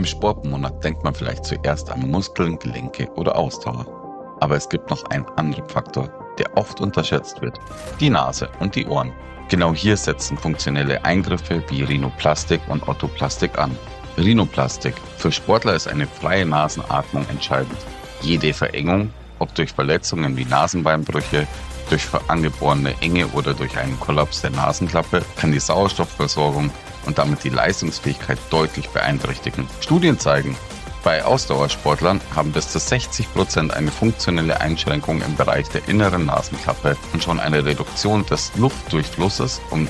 Im Sportmonat denkt man vielleicht zuerst an Muskeln, Gelenke oder Ausdauer. Aber es gibt noch einen anderen Faktor, der oft unterschätzt wird: die Nase und die Ohren. Genau hier setzen funktionelle Eingriffe wie Rhinoplastik und Orthoplastik an. Rhinoplastik: für Sportler ist eine freie Nasenatmung entscheidend. Jede Verengung, ob durch Verletzungen wie Nasenbeinbrüche, durch angeborene Enge oder durch einen Kollaps der Nasenklappe, kann die Sauerstoffversorgung und damit die Leistungsfähigkeit deutlich beeinträchtigen. Studien zeigen, bei Ausdauersportlern haben bis zu 60% eine funktionelle Einschränkung im Bereich der inneren Nasenklappe und schon eine Reduktion des Luftdurchflusses um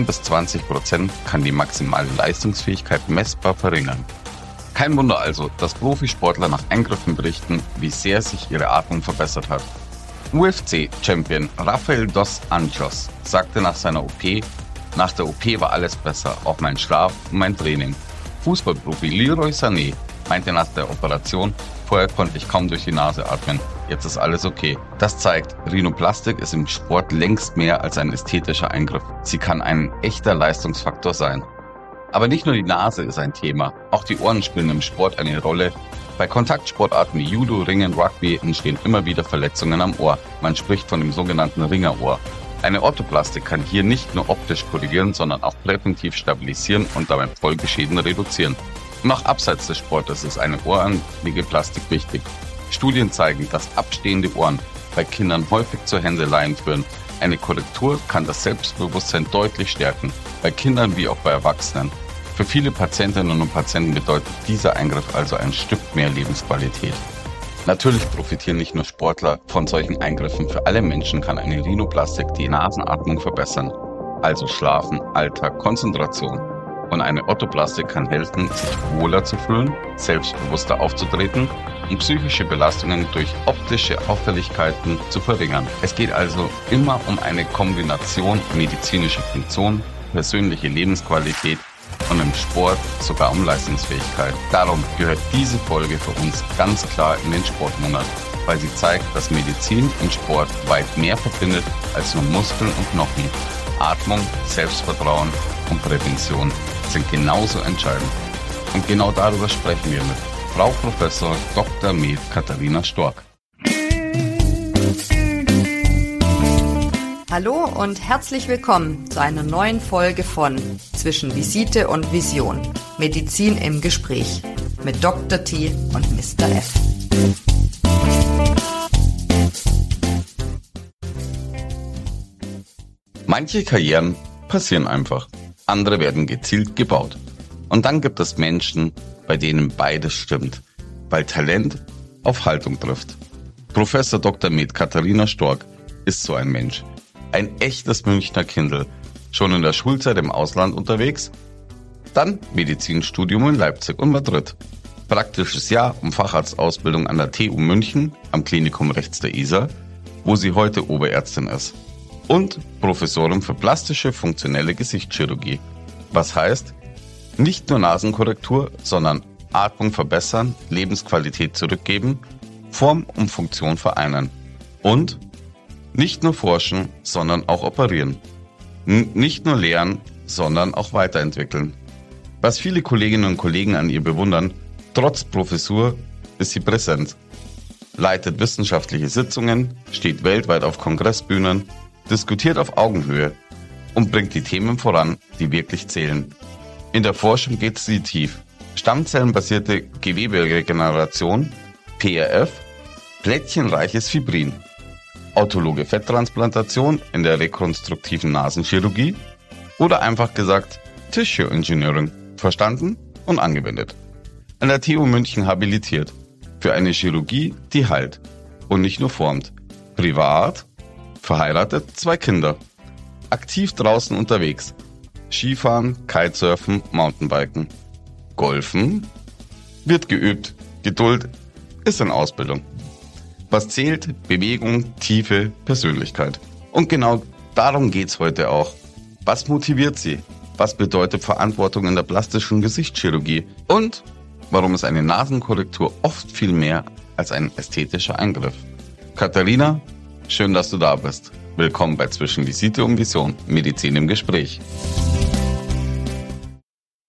10-20% kann die maximale Leistungsfähigkeit messbar verringern. Kein Wunder also, dass Profisportler nach Eingriffen berichten, wie sehr sich ihre Atmung verbessert hat. UFC-Champion Rafael dos Anjos sagte nach seiner OP: Nach der OP war alles besser, auch mein Schlaf und mein Training. Fußballprofi Leroy Sané meinte nach der Operation: Vorher konnte ich kaum durch die Nase atmen, jetzt ist alles okay. Das zeigt, Rhinoplastik ist im Sport längst mehr als ein ästhetischer Eingriff. Sie kann ein echter Leistungsfaktor sein. Aber nicht nur die Nase ist ein Thema, auch die Ohren spielen im Sport eine Rolle. Bei Kontaktsportarten wie Judo, Ringen, Rugby entstehen immer wieder Verletzungen am Ohr. Man spricht von dem sogenannten Ringerohr. Eine Orthoplastik kann hier nicht nur optisch korrigieren, sondern auch präventiv stabilisieren und damit Folgeschäden reduzieren. Und auch abseits des Sportes ist eine ohranlege Plastik wichtig. Studien zeigen, dass abstehende Ohren bei Kindern häufig zu Hänseleien führen. Eine Korrektur kann das Selbstbewusstsein deutlich stärken, bei Kindern wie auch bei Erwachsenen. Für viele Patientinnen und Patienten bedeutet dieser Eingriff also ein Stück mehr Lebensqualität. Natürlich profitieren nicht nur Sportler von solchen Eingriffen. Für alle Menschen kann eine Rhinoplastik die Nasenatmung verbessern. Also Schlafen, Alltag, Konzentration. Und eine Orthoplastik kann helfen, sich wohler zu fühlen, selbstbewusster aufzutreten und psychische Belastungen durch optische Auffälligkeiten zu verringern. Es geht also immer um eine Kombination medizinischer Funktion, persönliche Lebensqualität und im Sport sogar um Leistungsfähigkeit. Darum gehört diese Folge für uns ganz klar in den Sportmonat, weil sie zeigt, dass Medizin und Sport weit mehr verbindet als nur Muskeln und Knochen. Atmung, Selbstvertrauen und Prävention sind genauso entscheidend. Und genau darüber sprechen wir mit Frau Professor Dr. Med. Katharina Stork. Hallo und herzlich willkommen zu einer neuen Folge von Zwischen Visite und Vision. Medizin im Gespräch mit Dr. T und Mr. F. Manche Karrieren passieren einfach, andere werden gezielt gebaut. Und dann gibt es Menschen, bei denen beides stimmt, weil Talent auf Haltung trifft. Professor Dr. Med. Katharina Stork ist so ein Mensch. Ein echtes Münchner Kindl, schon in der Schulzeit im Ausland unterwegs, dann Medizinstudium in Leipzig und Madrid, praktisches Jahr und Facharztausbildung an der TU München am Klinikum rechts der Isar, wo sie heute Oberärztin ist, und Professorin für plastische funktionelle Gesichtschirurgie. Was heißt, nicht nur Nasenkorrektur, sondern Atmung verbessern, Lebensqualität zurückgeben, Form und Funktion vereinen und nicht nur forschen, sondern auch operieren. Nicht nur lehren, sondern auch weiterentwickeln. Was viele Kolleginnen und Kollegen an ihr bewundern: trotz Professur ist sie präsent, leitet wissenschaftliche Sitzungen, steht weltweit auf Kongressbühnen, diskutiert auf Augenhöhe und bringt die Themen voran, die wirklich zählen. In der Forschung geht sie tief. Stammzellenbasierte Geweberegeneration, PRF, plättchenreiches Fibrin, autologe Fetttransplantation in der rekonstruktiven Nasenchirurgie oder einfach gesagt Tissue Engineering, verstanden und angewendet. An der TU München habilitiert für eine Chirurgie, die heilt und nicht nur formt. Privat, verheiratet, 2 Kinder, aktiv draußen unterwegs, Skifahren, Kitesurfen, Mountainbiken, Golfen, wird geübt, Geduld ist in Ausbildung. Was zählt? Bewegung, Tiefe, Persönlichkeit. Und genau darum geht's heute auch. Was motiviert sie? Was bedeutet Verantwortung in der plastischen Gesichtschirurgie? Und warum ist eine Nasenkorrektur oft viel mehr als ein ästhetischer Eingriff? Katharina, schön, dass du da bist. Willkommen bei Zwischen Visite und Vision, Medizin im Gespräch.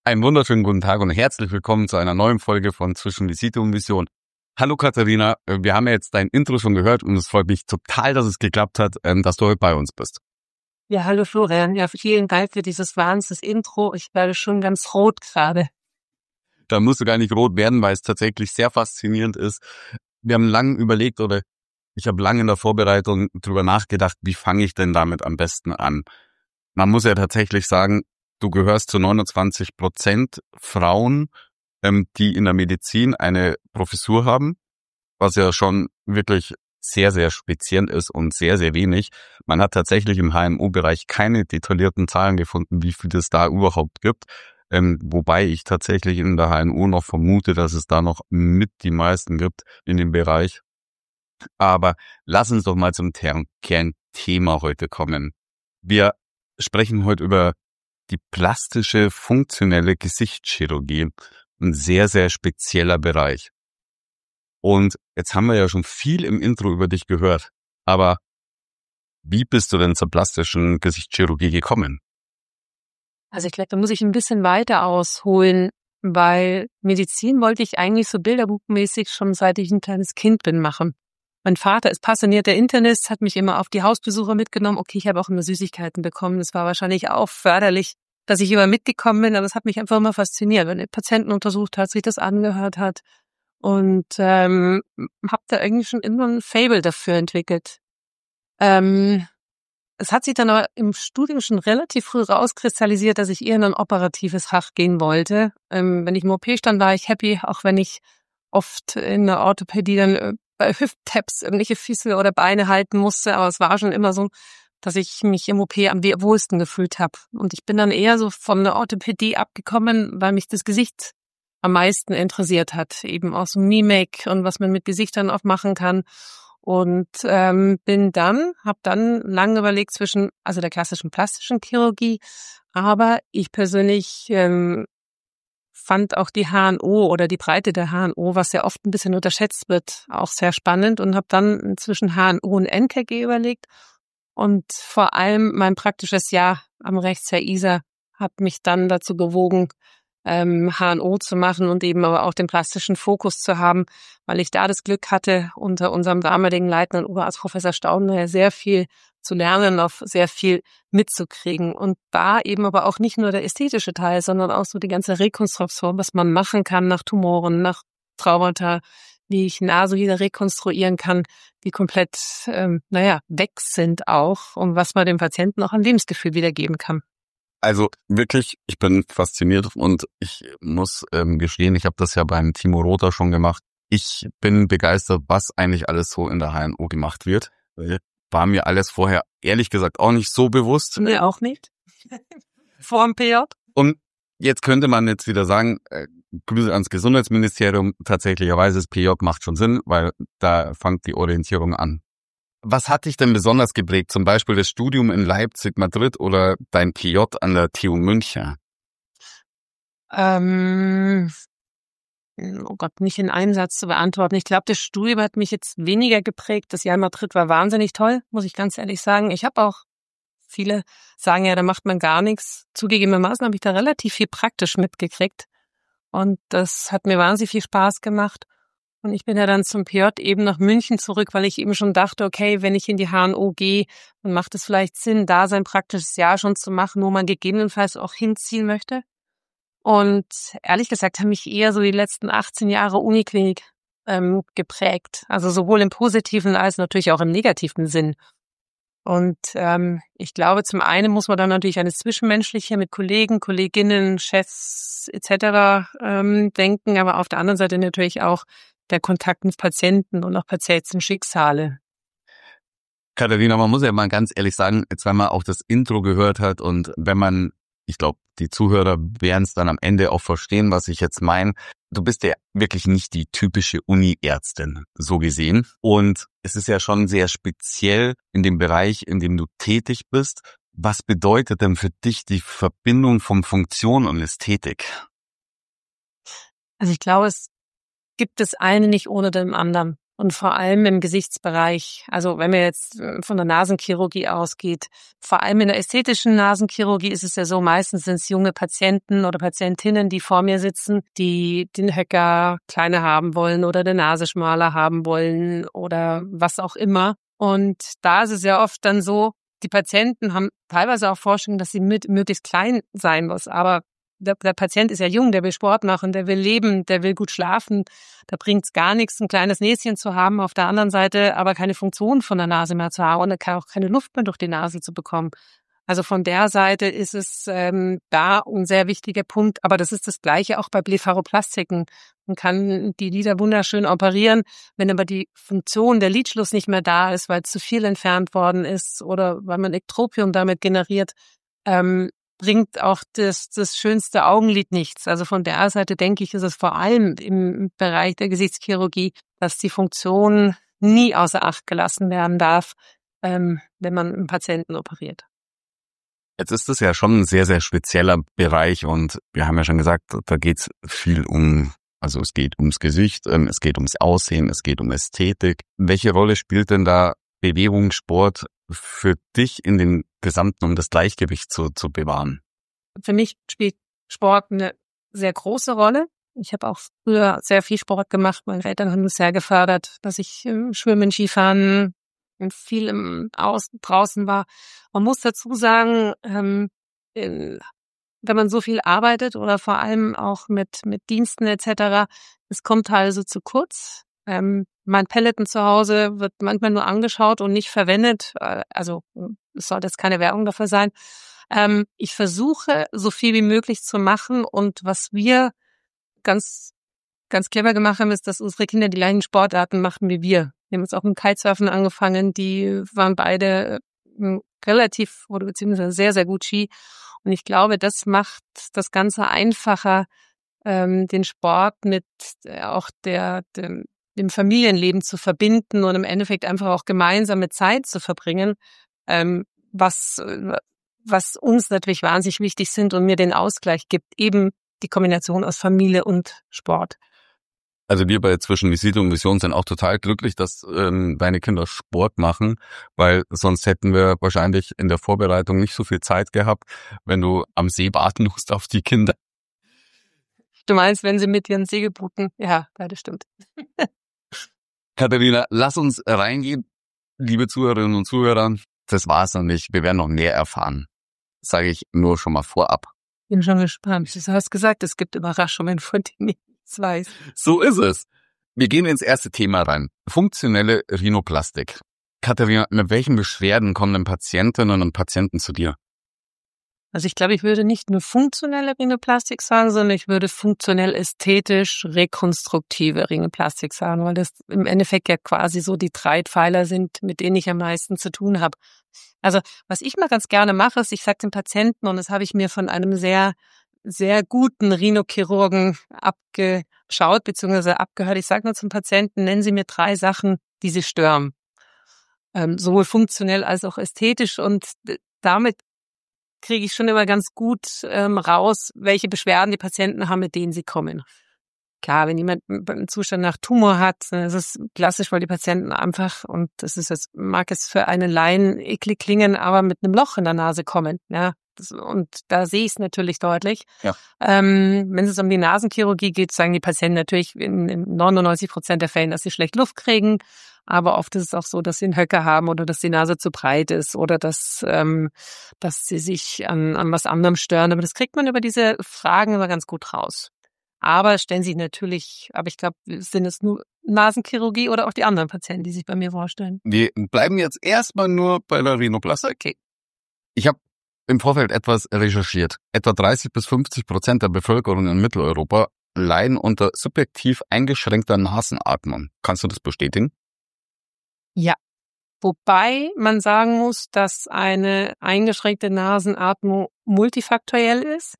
Einen wunderschönen guten Tag und herzlich willkommen zu einer neuen Folge von Zwischen Visite und Vision. Hallo Katharina, wir haben ja jetzt dein Intro schon gehört und es freut mich total, dass es geklappt hat, dass du heute bei uns bist. Ja, hallo Florian. Ja, vielen Dank für dieses Wahnsinns-Intro. Ich werde schon ganz rot gerade. Da musst du gar nicht rot werden, weil es tatsächlich sehr faszinierend ist. Wir haben lange überlegt oder ich habe lange in der Vorbereitung drüber nachgedacht, wie fange ich denn damit am besten an? Man muss ja tatsächlich sagen, du gehörst zu 29% Frauen, die in der Medizin eine Professur haben, was ja schon wirklich sehr, sehr speziell ist und sehr, sehr wenig. Man hat tatsächlich im HNO-Bereich keine detaillierten Zahlen gefunden, wie viel es da überhaupt gibt. Wobei ich tatsächlich in der HNO noch vermute, dass es da noch mit die meisten gibt in dem Bereich. Aber lass uns doch mal zum Kernthema heute kommen. Wir sprechen heute über die plastische, funktionelle Gesichtschirurgie. Ein sehr, sehr spezieller Bereich. Und jetzt haben wir ja schon viel im Intro über dich gehört. Aber wie bist du denn zur plastischen Gesichtschirurgie gekommen? Also ich glaube, da muss ich ein bisschen weiter ausholen, weil Medizin wollte ich eigentlich so bilderbuchmäßig schon seit ich ein kleines Kind bin machen. Mein Vater ist passionierter Internist, hat mich immer auf die Hausbesuche mitgenommen. Okay, ich habe auch immer Süßigkeiten bekommen. Das war wahrscheinlich auch förderlich, dass ich immer mitgekommen bin, aber es hat mich einfach immer fasziniert, wenn er Patienten untersucht hat, sich das angehört hat und habe da irgendwie schon immer ein Faible dafür entwickelt. Es hat sich dann aber im Studium schon relativ früh rauskristallisiert, dass ich eher in ein operatives Fach gehen wollte. Wenn ich im OP stand, war ich happy, auch wenn ich oft in der Orthopädie dann bei Hüft-Taps irgendwelche Füße oder Beine halten musste. Aber es war schon immer so, dass ich mich im OP am wohlsten gefühlt habe. Und ich bin dann eher so von der Orthopädie abgekommen, weil mich das Gesicht am meisten interessiert hat. Eben auch so Mimik und was man mit Gesichtern oft machen kann. Und habe dann lange überlegt zwischen also der klassischen plastischen Chirurgie, aber ich persönlich fand auch die HNO oder die Breite der HNO, was ja oft ein bisschen unterschätzt wird, auch sehr spannend und habe dann zwischen HNO und NKG überlegt und vor allem mein praktisches Jahr am Rechtsjahr ISA hat mich dann dazu bewogen, HNO zu machen und eben aber auch den plastischen Fokus zu haben, weil ich da das Glück hatte, unter unserem damaligen leitenden Oberarzt Professor Staudenmeier sehr viel zu lernen, auf sehr viel mitzukriegen. Und da eben aber auch nicht nur der ästhetische Teil, sondern auch so die ganze Rekonstruktion, was man machen kann nach Tumoren, nach Traumata, wie ich Nase wieder rekonstruieren kann, die komplett weg sind auch und was man dem Patienten auch an Lebensgefühl wiedergeben kann. Also wirklich, ich bin fasziniert und ich muss gestehen, ich habe das ja beim Timo Rother schon gemacht. Ich bin begeistert, was eigentlich alles so in der HNO gemacht wird. War mir alles vorher ehrlich gesagt auch nicht so bewusst. Nee, auch nicht. Vor dem PJ. Und jetzt könnte man jetzt wieder sagen, Grüße ans Gesundheitsministerium, tatsächlicherweise das PJ macht schon Sinn, weil da fängt die Orientierung an. Was hat dich denn besonders geprägt? Zum Beispiel das Studium in Leipzig, Madrid oder dein PJ an der TU München? Oh Gott, nicht in einen Satz zu beantworten. Ich glaube, das Studium hat mich jetzt weniger geprägt. Das Jahr in Madrid war wahnsinnig toll, muss ich ganz ehrlich sagen. Ich habe auch, viele sagen ja, da macht man gar nichts. Zugegebenermaßen habe ich da relativ viel praktisch mitgekriegt. Und das hat mir wahnsinnig viel Spaß gemacht. Und ich bin ja dann zum PJ eben nach München zurück, weil ich eben schon dachte, okay, wenn ich in die HNO gehe, dann macht es vielleicht Sinn, da sein praktisches Jahr schon zu machen, wo man gegebenenfalls auch hinziehen möchte. Und ehrlich gesagt haben mich eher so die letzten 18 Jahre Uniklinik geprägt. Also sowohl im positiven als natürlich auch im negativen Sinn. Und ich glaube, zum einen muss man dann natürlich an das Zwischenmenschliche mit Kollegen, Kolleginnen, Chefs etc. Denken, aber auf der anderen Seite natürlich auch der Kontakt mit Patienten und auch Patientenschicksale. Katharina, man muss ja mal ganz ehrlich sagen, jetzt wenn man auch das Intro gehört hat und wenn man, ich glaube, die Zuhörer werden es dann am Ende auch verstehen, was ich jetzt meine. Du bist ja wirklich nicht die typische Uni-Ärztin, so gesehen. Und es ist ja schon sehr speziell in dem Bereich, in dem du tätig bist. Was bedeutet denn für dich die Verbindung von Funktion und Ästhetik? Also ich glaube, es gibt das eine nicht ohne dem anderen. Und vor allem im Gesichtsbereich, also wenn man jetzt von der Nasenchirurgie ausgeht, vor allem in der ästhetischen Nasenchirurgie ist es ja so, meistens sind es junge Patienten oder Patientinnen, die vor mir sitzen, die den Höcker kleiner haben wollen oder die Nase schmaler haben wollen oder was auch immer. Und da ist es ja oft dann so, die Patienten haben teilweise auch Vorstellungen, dass sie möglichst klein sein muss, aber der Patient ist ja jung, der will Sport machen, der will leben, der will gut schlafen. Da bringt es gar nichts, ein kleines Näschen zu haben, auf der anderen Seite aber keine Funktion von der Nase mehr zu haben und auch keine Luft mehr durch die Nase zu bekommen. Also von der Seite ist es da ein sehr wichtiger Punkt. Aber das ist das Gleiche auch bei Blepharoplastiken. Man kann die Lider wunderschön operieren, wenn aber die Funktion, der Lidschluss nicht mehr da ist, weil zu viel entfernt worden ist oder weil man Ektropium damit generiert, bringt auch das schönste Augenlid nichts. Also von der Seite denke ich, ist es vor allem im Bereich der Gesichtschirurgie, dass die Funktion nie außer Acht gelassen werden darf, wenn man einen Patienten operiert. Jetzt ist es ja schon ein sehr, sehr spezieller Bereich und wir haben ja schon gesagt, da geht es viel also es geht ums Gesicht, es geht ums Aussehen, es geht um Ästhetik. Welche Rolle spielt denn da Bewegung, Sport für dich in den Gesamten, um das Gleichgewicht zu bewahren? Für mich spielt Sport eine sehr große Rolle. Ich habe auch früher sehr viel Sport gemacht. Meine Eltern haben mich sehr gefördert, dass ich Schwimmen, Skifahren und viel draußen war. Man muss dazu sagen, wenn man so viel arbeitet oder vor allem auch mit Diensten etc., es kommt also zu kurz. Mein Peloton zu Hause wird manchmal nur angeschaut und nicht verwendet. Also es sollte jetzt keine Werbung dafür sein. Ich versuche, so viel wie möglich zu machen. Und was wir ganz, ganz clever gemacht haben, ist, dass unsere Kinder die gleichen Sportarten machten wie wir. Wir haben jetzt auch mit Kitesurfen angefangen. Die waren beide relativ oder beziehungsweise sehr, sehr gut Ski. Und ich glaube, das macht das Ganze einfacher, den Sport mit auch dem Familienleben zu verbinden und im Endeffekt einfach auch gemeinsame Zeit zu verbringen, was uns natürlich wahnsinnig wichtig sind und mir den Ausgleich gibt, eben die Kombination aus Familie und Sport. Also wir bei Zwischen Visite und Vision sind auch total glücklich, dass deine Kinder Sport machen, weil sonst hätten wir wahrscheinlich in der Vorbereitung nicht so viel Zeit gehabt, wenn du am See warten musst auf die Kinder. Du meinst, wenn sie mit ihren Segelbooten? Ja, das stimmt. Katharina, lass uns reingehen. Liebe Zuhörerinnen und Zuhörer, das war's noch nicht. Wir werden noch mehr erfahren. Das sage ich nur schon mal vorab. Bin schon gespannt. Du hast gesagt, es gibt Überraschungen, von denen ich nichts weiß. So ist es. Wir gehen ins erste Thema rein. Funktionelle Rhinoplastik. Katharina, mit welchen Beschwerden kommen denn Patientinnen und Patienten zu dir? Also ich glaube, ich würde nicht nur funktionelle Rhinoplastik sagen, sondern ich würde funktionell ästhetisch rekonstruktive Rhinoplastik sagen, weil das im Endeffekt ja quasi so die 3 Pfeiler sind, mit denen ich am meisten zu tun habe. Also was ich mal ganz gerne mache, ist, ich sage den Patienten, und das habe ich mir von einem sehr, sehr guten Rhinochirurgen abgeschaut bzw. abgehört, ich sage nur zum Patienten, nennen Sie mir 3 Sachen, die Sie stören. Sowohl funktionell als auch ästhetisch, und damit kriege ich schon immer ganz gut raus, welche Beschwerden die Patienten haben, mit denen sie kommen. Klar, wenn jemand einen Zustand nach Tumor hat, dann ist es klassisch, weil die Patienten einfach, und das ist jetzt, mag es für einen Laien eklig klingen, aber mit einem Loch in der Nase kommen. Ja, und da sehe ich es natürlich deutlich. Ja. Wenn es um die Nasenchirurgie geht, sagen die Patienten natürlich in 99% der Fällen, dass sie schlecht Luft kriegen. Aber oft ist es auch so, dass sie einen Höcker haben oder dass die Nase zu breit ist oder dass sie sich an was anderem stören. Aber das kriegt man über diese Fragen immer ganz gut raus. Aber stellen Sie natürlich, aber ich glaube, sind es nur Nasenchirurgie oder auch die anderen Patienten, die sich bei mir vorstellen? Wir bleiben jetzt erstmal nur bei der Rhinoplastik. Okay. Ich habe im Vorfeld etwas recherchiert. Etwa 30-50% der Bevölkerung in Mitteleuropa leiden unter subjektiv eingeschränkter Nasenatmung. Kannst du das bestätigen? Ja, wobei man sagen muss, dass eine eingeschränkte Nasenatmung multifaktoriell ist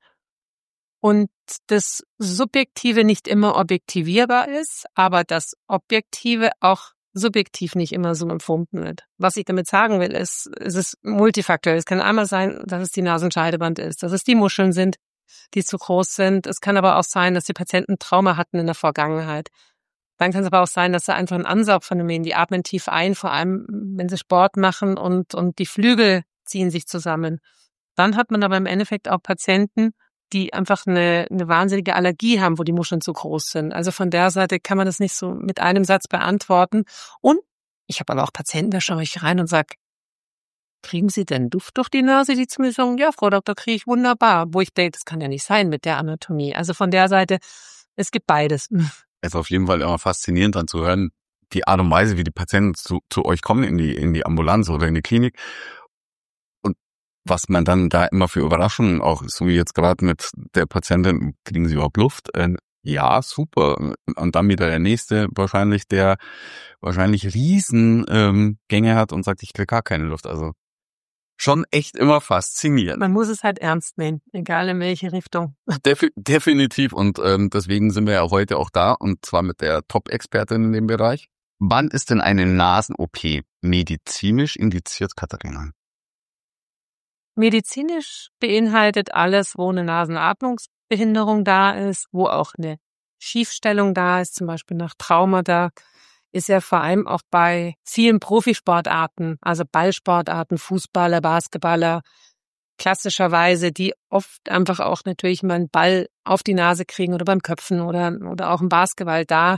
und das Subjektive nicht immer objektivierbar ist, aber das Objektive auch subjektiv nicht immer so empfunden wird. Was ich damit sagen will, ist, es ist multifaktoriell. Es kann einmal sein, dass es die Nasenscheidewand ist, dass es die Muscheln sind, die zu groß sind. Es kann aber auch sein, dass die Patienten Trauma hatten in der Vergangenheit. Dann kann es aber auch sein, dass da einfach ein Ansaugphänomen, die atmen tief ein, vor allem wenn sie Sport machen und die Flügel ziehen sich zusammen. Dann hat man aber im Endeffekt auch Patienten, die einfach eine wahnsinnige Allergie haben, wo die Muscheln zu groß sind. Also von der Seite kann man das nicht so mit einem Satz beantworten. Und ich habe aber auch Patienten, da schaue ich rein und sage, kriegen Sie denn Duft durch die Nase? Die zu mir sagen, ja, Frau Doktor, kriege ich wunderbar. Wo ich denke, das kann ja nicht sein mit der Anatomie. Also von der Seite, es gibt beides. Es ist auf jeden Fall immer faszinierend dann zu hören, die Art und Weise, wie die Patienten zu euch kommen in die Ambulanz oder in die Klinik. Und was man dann da immer für Überraschungen auch, so wie jetzt gerade mit der Patientin, kriegen Sie überhaupt Luft? Ja, super. Und dann wieder der Nächste wahrscheinlich, der wahrscheinlich Riesengänge hat und sagt, ich kriege gar keine Luft. Also schon echt immer faszinierend. Man muss es halt ernst nehmen, egal in welche Richtung. Definitiv. Und deswegen sind wir ja heute auch da, und zwar mit der Top-Expertin in dem Bereich. Wann ist denn eine Nasen-OP medizinisch indiziert, Katharina? Medizinisch beinhaltet alles, wo eine Nasenatmungsbehinderung da ist, wo auch eine Schiefstellung da ist, zum Beispiel nach Traumata, ist ja vor allem auch bei vielen Profisportarten, also Ballsportarten, Fußballer, Basketballer, klassischerweise, die oft einfach auch natürlich mal einen Ball auf die Nase kriegen oder beim Köpfen oder auch im Basketball. Da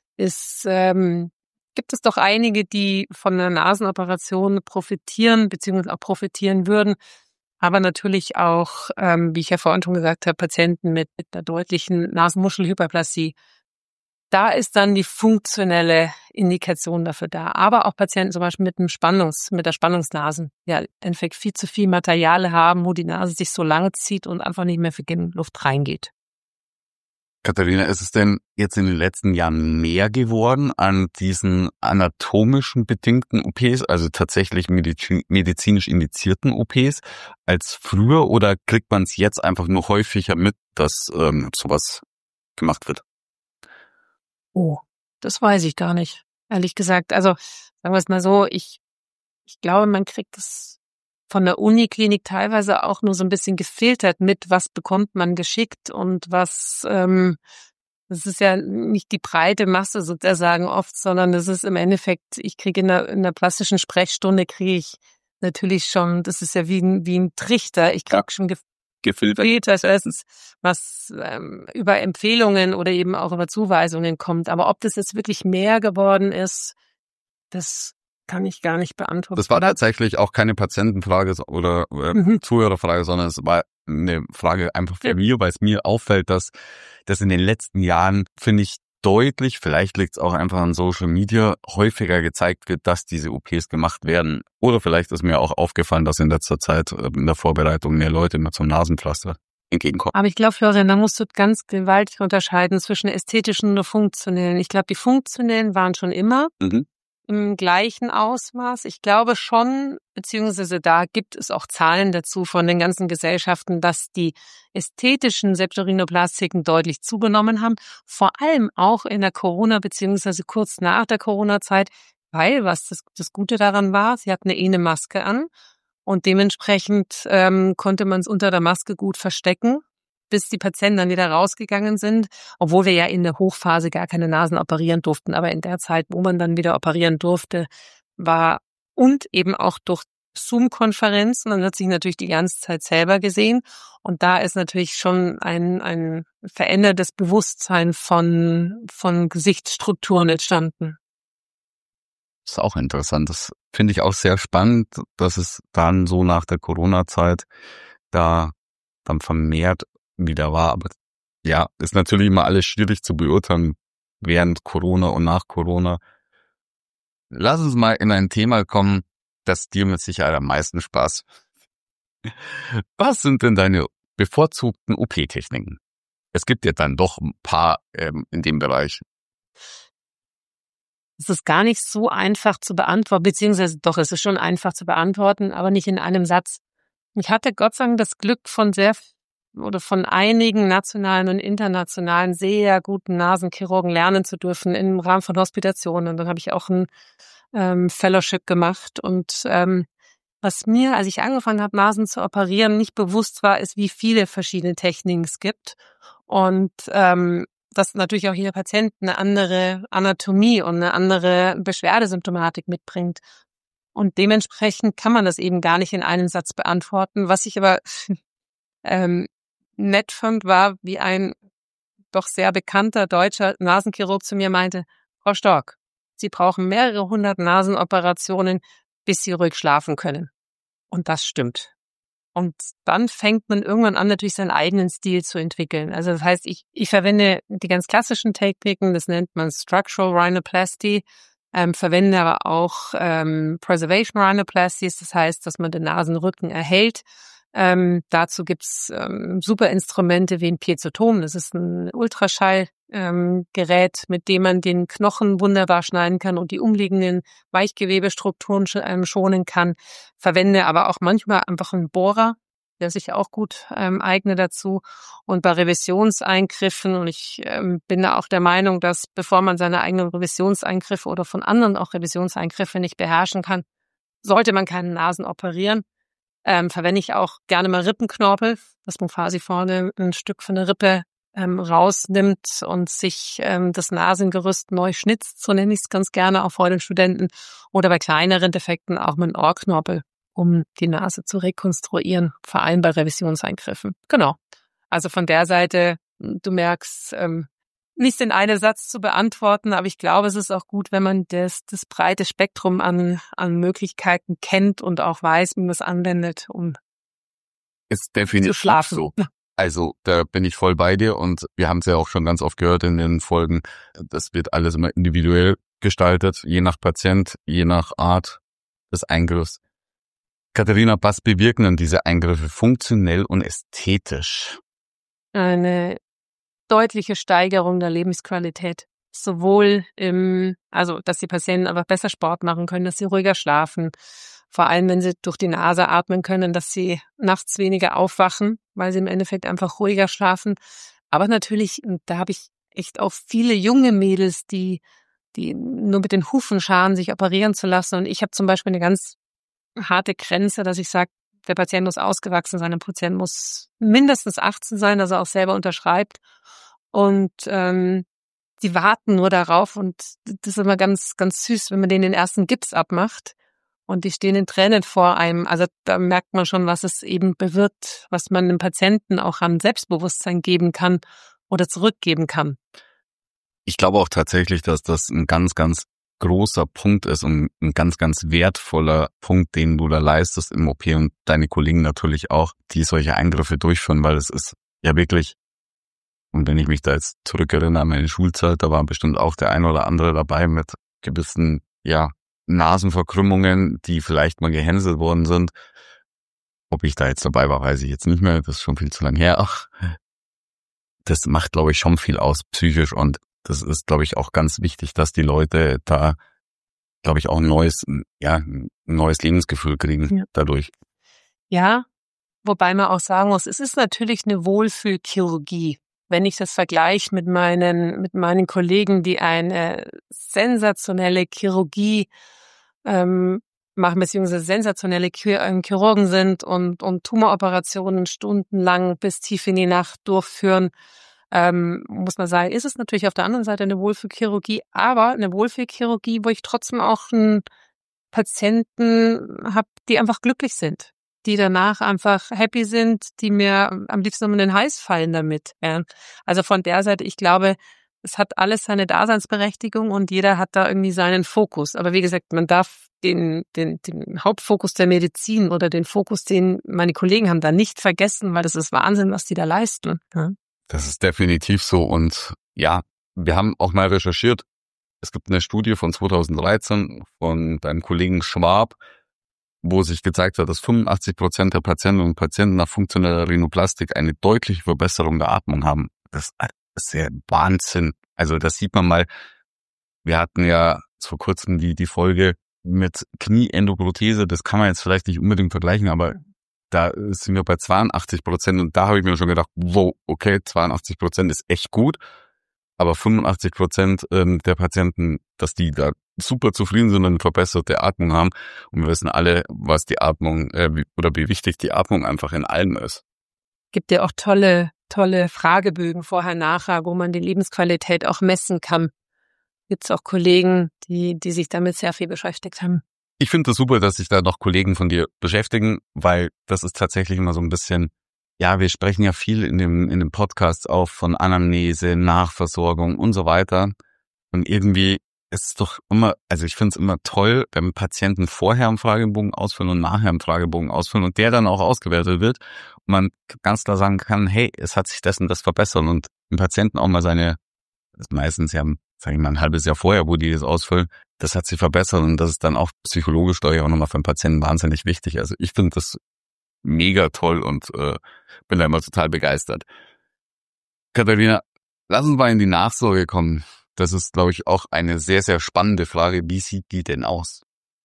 gibt es doch einige, die von einer Nasenoperation profitieren, beziehungsweise auch profitieren würden. Aber natürlich auch, wie ich ja vorhin schon gesagt habe, Patienten mit einer deutlichen Nasenmuschelhyperplasie. Da ist dann die funktionelle Indikation dafür da. Aber auch Patienten zum Beispiel mit der Spannungsnasen, ja, im Endeffekt viel zu viel Material haben, wo die Nase sich so lange zieht und einfach nicht mehr für genug Luft reingeht. Katharina, ist es denn jetzt in den letzten Jahren mehr geworden an diesen anatomischen bedingten OPs, also tatsächlich medizinisch indizierten OPs, als früher, oder kriegt man es jetzt einfach nur häufiger mit, dass sowas gemacht wird? Oh, das weiß ich gar nicht, ehrlich gesagt. Also sagen wir es mal so, ich glaube, man kriegt es von der Uniklinik teilweise auch nur so ein bisschen gefiltert mit, was bekommt man geschickt und was, das ist ja nicht die breite Masse sozusagen oft, sondern das ist im Endeffekt, ich kriege in der plastischen Sprechstunde kriege ich natürlich schon, das ist ja wie ein Trichter, ich kriege schon gefiltert, erstens, was über Empfehlungen oder eben auch über Zuweisungen kommt. Aber ob das jetzt wirklich mehr geworden ist, das kann ich gar nicht beantworten. Das war tatsächlich auch keine Patientenfrage oder Zuhörerfrage, sondern es war eine Frage einfach von mir, weil es mir auffällt, dass das in den letzten Jahren, finde ich, deutlich, vielleicht liegt es auch einfach an Social Media, häufiger gezeigt wird, dass diese OPs gemacht werden. Oder vielleicht ist mir auch aufgefallen, dass in letzter Zeit in der Vorbereitung mehr Leute mit so einem Nasenpflaster entgegenkommen. Aber ich glaube, Florian, da musst du ganz gewaltig unterscheiden zwischen ästhetischen und funktionellen. Ich glaube, die funktionellen waren schon immer im gleichen Ausmaß. Ich glaube schon, beziehungsweise da gibt es auch Zahlen dazu von den ganzen Gesellschaften, dass die ästhetischen Septorhinoplastiken deutlich zugenommen haben, vor allem auch in der Corona- beziehungsweise kurz nach der Corona-Zeit, weil, was das Gute daran war, sie hatten eine Maske an und dementsprechend konnte man es unter der Maske gut verstecken, bis die Patienten dann wieder rausgegangen sind, obwohl wir ja in der Hochphase gar keine Nasen operieren durften. Aber in der Zeit, wo man dann wieder operieren durfte, war, und eben auch durch Zoom-Konferenzen, man hat sich natürlich die ganze Zeit selber gesehen. Und da ist natürlich schon ein verändertes Bewusstsein von Gesichtsstrukturen entstanden. Das ist auch interessant. Das finde ich auch sehr spannend, dass es dann so nach der Corona-Zeit da dann vermehrt wieder war. Aber ja, ist natürlich immer alles schwierig zu beurteilen während Corona und nach Corona. Lass uns mal in ein Thema kommen, das dir mit Sicherheit am meisten Spaß. Was sind denn deine bevorzugten OP-Techniken? Es gibt ja dann doch ein paar in dem Bereich. Es ist gar nicht so einfach zu beantworten, beziehungsweise doch, es ist schon einfach zu beantworten, aber nicht in einem Satz. Ich hatte Gott sei Dank das Glück, von einigen nationalen und internationalen sehr guten Nasenchirurgen lernen zu dürfen im Rahmen von Hospitationen. Und dann habe ich auch ein Fellowship gemacht. Und was mir, als ich angefangen habe, Nasen zu operieren, nicht bewusst war, ist, wie viele verschiedene Techniken es gibt. Und dass natürlich auch jeder Patient eine andere Anatomie und eine andere Beschwerdesymptomatik mitbringt. Und dementsprechend kann man das eben gar nicht in einem Satz beantworten. Was ich aber nett fand, war, wie ein doch sehr bekannter deutscher Nasenchirurg zu mir meinte, Frau Stork, Sie brauchen mehrere 100 Nasenoperationen, bis Sie ruhig schlafen können. Und das stimmt. Und dann fängt man irgendwann an, natürlich seinen eigenen Stil zu entwickeln. Also das heißt, ich verwende die ganz klassischen Techniken, das nennt man Structural Rhinoplasty, verwende aber auch Preservation Rhinoplasties, das heißt, dass man den Nasenrücken erhält. Dazu gibt's super Instrumente wie ein Piezotom, das ist ein Ultraschallgerät, mit dem man den Knochen wunderbar schneiden kann und die umliegenden Weichgewebestrukturen schonen kann. Verwende aber auch manchmal einfach einen Bohrer, der sich auch gut eignet dazu. Und bei Revisionseingriffen, und ich bin da auch der Meinung, dass bevor man seine eigenen Revisionseingriffe oder von anderen auch Revisionseingriffe nicht beherrschen kann, sollte man keine Nasen operieren. Verwende ich auch gerne mal Rippenknorpel, dass man quasi vorne ein Stück von der Rippe rausnimmt und sich das Nasengerüst neu schnitzt, so nenne ich es ganz gerne auch vor den Studenten, oder bei kleineren Defekten auch mit einem Ohrknorpel, um die Nase zu rekonstruieren, vor allem bei Revisionseingriffen. Genau. Also von der Seite, du merkst, nicht in einem Satz zu beantworten, aber ich glaube, es ist auch gut, wenn man das breite Spektrum an Möglichkeiten kennt und auch weiß, wie man es anwendet, um ist definitiv zu schlafen. So. Also da bin ich voll bei dir und wir haben es ja auch schon ganz oft gehört in den Folgen, das wird alles immer individuell gestaltet, je nach Patient, je nach Art des Eingriffs. Katharina, was bewirken denn diese Eingriffe funktionell und ästhetisch? Eine deutliche Steigerung der Lebensqualität. Sowohl dass die Patienten einfach besser Sport machen können, dass sie ruhiger schlafen. Vor allem, wenn sie durch die Nase atmen können, dass sie nachts weniger aufwachen, weil sie im Endeffekt einfach ruhiger schlafen. Aber natürlich, da habe ich echt auch viele junge Mädels, die nur mit den Hufen scharen, sich operieren zu lassen. Und ich habe zum Beispiel eine ganz harte Grenze, dass ich sage, der Patient muss ausgewachsen sein, der Patient muss mindestens 18 sein, dass er auch selber unterschreibt. Und die warten nur darauf und das ist immer ganz, ganz süß, wenn man denen den ersten Gips abmacht und die stehen in Tränen vor einem. Also da merkt man schon, was es eben bewirkt, was man dem Patienten auch an Selbstbewusstsein geben kann oder zurückgeben kann. Ich glaube auch tatsächlich, dass das ein ganz, ganz großer Punkt ist und ein ganz, ganz wertvoller Punkt, den du da leistest im OP und deine Kollegen natürlich auch, die solche Eingriffe durchführen, weil es ist ja wirklich, und wenn ich mich da jetzt zurückerinnere an meine Schulzeit, da war bestimmt auch der ein oder andere dabei mit gewissen, Nasenverkrümmungen, die vielleicht mal gehänselt worden sind. Ob ich da jetzt dabei war, weiß ich jetzt nicht mehr, das ist schon viel zu lang her. Ach, das macht, glaube ich, schon viel aus psychisch und das ist, glaube ich, auch ganz wichtig, dass die Leute da, glaube ich, auch ein neues Lebensgefühl kriegen dadurch. Ja, wobei man auch sagen muss, es ist natürlich eine Wohlfühlchirurgie. Wenn ich das vergleiche mit meinen Kollegen, die eine sensationelle Chirurgie machen, beziehungsweise sensationelle Chirurgen sind und Tumoroperationen stundenlang bis tief in die Nacht durchführen, muss man sagen, ist es natürlich auf der anderen Seite eine Wohlfühlchirurgie, aber eine Wohlfühlchirurgie, wo ich trotzdem auch einen Patienten habe, die einfach glücklich sind, die danach einfach happy sind, die mir am liebsten um den Hals fallen damit. Ja. Also von der Seite, ich glaube, es hat alles seine Daseinsberechtigung und jeder hat da irgendwie seinen Fokus. Aber wie gesagt, man darf den Hauptfokus der Medizin oder den Fokus, den meine Kollegen haben, da nicht vergessen, weil das ist Wahnsinn, was die da leisten. Ja. Das ist definitiv so und ja, wir haben auch mal recherchiert. Es gibt eine Studie von 2013 von deinem Kollegen Schwab, wo sich gezeigt hat, dass 85% der Patientinnen und Patienten nach funktioneller Rhinoplastik eine deutliche Verbesserung der Atmung haben. Das ist ja Wahnsinn. Also das sieht man mal. Wir hatten ja vor kurzem die Folge mit Knieendoprothese. Das kann man jetzt vielleicht nicht unbedingt vergleichen, aber da sind wir bei 82% und da habe ich mir schon gedacht, wow, okay, 82% ist echt gut. Aber 85% der Patienten, dass die da super zufrieden sind und eine verbesserte Atmung haben. Und wir wissen alle, was die Atmung oder wie wichtig die Atmung einfach in allem ist. Gibt ja auch tolle tolle Fragebögen vorher, nachher, wo man die Lebensqualität auch messen kann. Gibt es auch Kollegen, die sich damit sehr viel beschäftigt haben. Ich finde es super, dass sich da noch Kollegen von dir beschäftigen, weil das ist tatsächlich immer so ein bisschen, ja, wir sprechen ja viel in dem Podcast auch von Anamnese, Nachversorgung und so weiter. Und irgendwie ist es doch immer, also ich finde es immer toll, wenn Patienten vorher einen Fragebogen ausfüllen und nachher einen Fragebogen ausfüllen und der dann auch ausgewertet wird und man ganz klar sagen kann, hey, es hat sich das und das verbessert und dem Patienten auch mal seine, das ist meistens ja, sage ich mal, ein halbes Jahr vorher, wo die das ausfüllen, das hat sich verbessert und das ist dann auch psychologisch doch auch nochmal für den Patienten wahnsinnig wichtig. Also ich finde das mega toll und bin da immer total begeistert. Katharina, lass uns mal in die Nachsorge kommen. Das ist, glaube ich, auch eine sehr, sehr spannende Frage. Wie sieht die denn aus?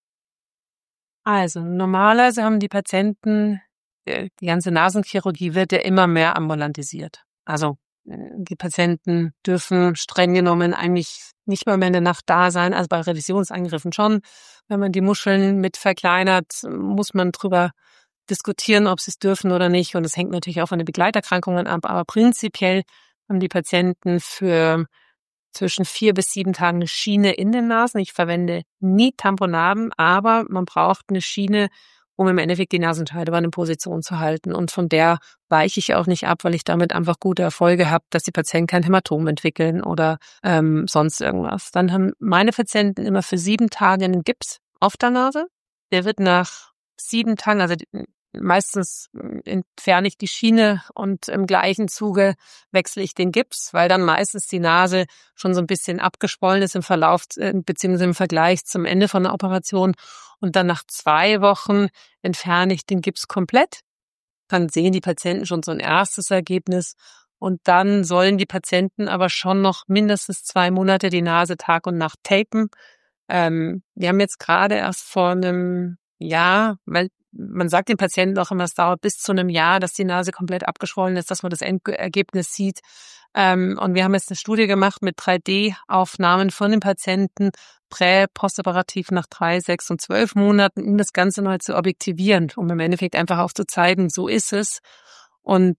Also normalerweise haben die Patienten, die ganze Nasenchirurgie wird ja immer mehr ambulantisiert. Also die Patienten dürfen streng genommen eigentlich nicht mehr in der Nacht da sein, also bei Revisionseingriffen schon. Wenn man die Muscheln mit verkleinert, muss man drüber diskutieren, ob sie es dürfen oder nicht. Und es hängt natürlich auch von den Begleiterkrankungen ab. Aber prinzipiell haben die Patienten für zwischen 4 bis 7 Tagen eine Schiene in den Nasen. Ich verwende nie Tamponaden, aber man braucht eine Schiene, um im Endeffekt die Nasenscheidewand in Position zu halten. Und von der weiche ich auch nicht ab, weil ich damit einfach gute Erfolge habe, dass die Patienten kein Hämatom entwickeln oder sonst irgendwas. Dann haben meine Patienten immer für 7 Tage einen Gips auf der Nase. Der wird nach 7 Tagen, also meistens entferne ich die Schiene und im gleichen Zuge wechsle ich den Gips, weil dann meistens die Nase schon so ein bisschen abgeschwollen ist im Verlauf beziehungsweise im Vergleich zum Ende von der Operation. Und dann nach 2 Wochen entferne ich den Gips komplett. Dann sehen die Patienten schon so ein erstes Ergebnis. Und dann sollen die Patienten aber schon noch mindestens 2 Monate die Nase Tag und Nacht tapen. Wir haben jetzt gerade erst vor einem Jahr, weil man sagt den Patienten auch immer, es dauert bis zu einem Jahr, dass die Nase komplett abgeschwollen ist, dass man das Endergebnis sieht. Und wir haben jetzt eine Studie gemacht mit 3D-Aufnahmen von den Patienten postoperativ nach 3, 6 und 12 Monaten, um das Ganze mal zu objektivieren, um im Endeffekt einfach aufzuzeigen, so ist es. Und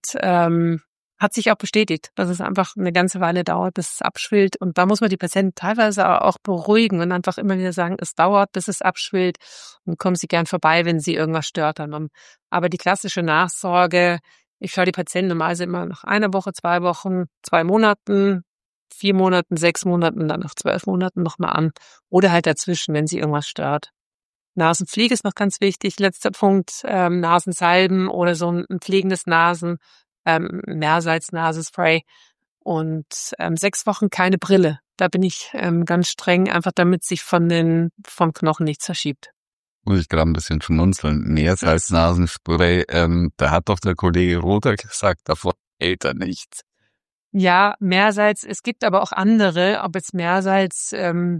hat sich auch bestätigt, dass es einfach eine ganze Weile dauert, bis es abschwillt. Und da muss man die Patienten teilweise auch beruhigen und einfach immer wieder sagen, es dauert, bis es abschwillt. Und kommen Sie gern vorbei, wenn Sie irgendwas stört. Aber die klassische Nachsorge, ich schaue die Patienten normalerweise immer nach 1 Woche, 2 Wochen, 2 Monaten, 4 Monaten, 6 Monaten, dann nach 12 Monaten nochmal an. Oder halt dazwischen, wenn sie irgendwas stört. Nasenpflege ist noch ganz wichtig. Letzter Punkt, Nasensalben oder so ein pflegendes Mehrsalz-Nasenspray und 6 Wochen keine Brille. Da bin ich ganz streng, einfach damit sich vom Knochen nichts verschiebt. Muss ich gerade ein bisschen schmunzeln. Mehrsalz-Nasenspray, da hat doch der Kollege Rother gesagt, davon hält er nichts. Ja, Mehrsalz. Es gibt aber auch andere, ob jetzt Mehrsalz,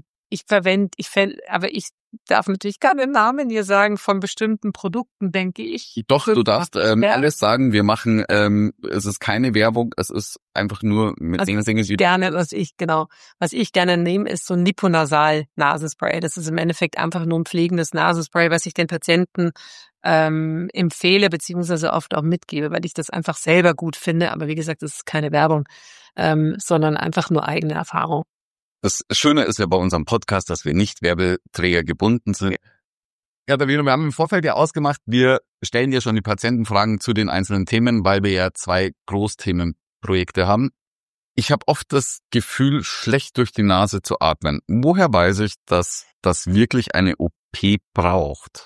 aber ich darf natürlich keinen Namen hier sagen von bestimmten Produkten, denke ich. Doch, du darfst alles sagen. Wir machen, es ist keine Werbung, es ist einfach nur mit Was ich gerne nehme, ist so ein Liponasal-Nasenspray. Das ist im Endeffekt einfach nur ein pflegendes Nasenspray, was ich den Patienten empfehle, beziehungsweise oft auch mitgebe, weil ich das einfach selber gut finde. Aber wie gesagt, das ist keine Werbung, sondern einfach nur eigene Erfahrung. Das Schöne ist ja bei unserem Podcast, dass wir nicht Werbeträger gebunden sind. Katharina, wir haben im Vorfeld ja ausgemacht, wir stellen dir schon die Patientenfragen zu den einzelnen Themen, weil wir ja 2 Großthemenprojekte haben. Ich habe oft das Gefühl, schlecht durch die Nase zu atmen. Woher weiß ich, dass das wirklich eine OP braucht?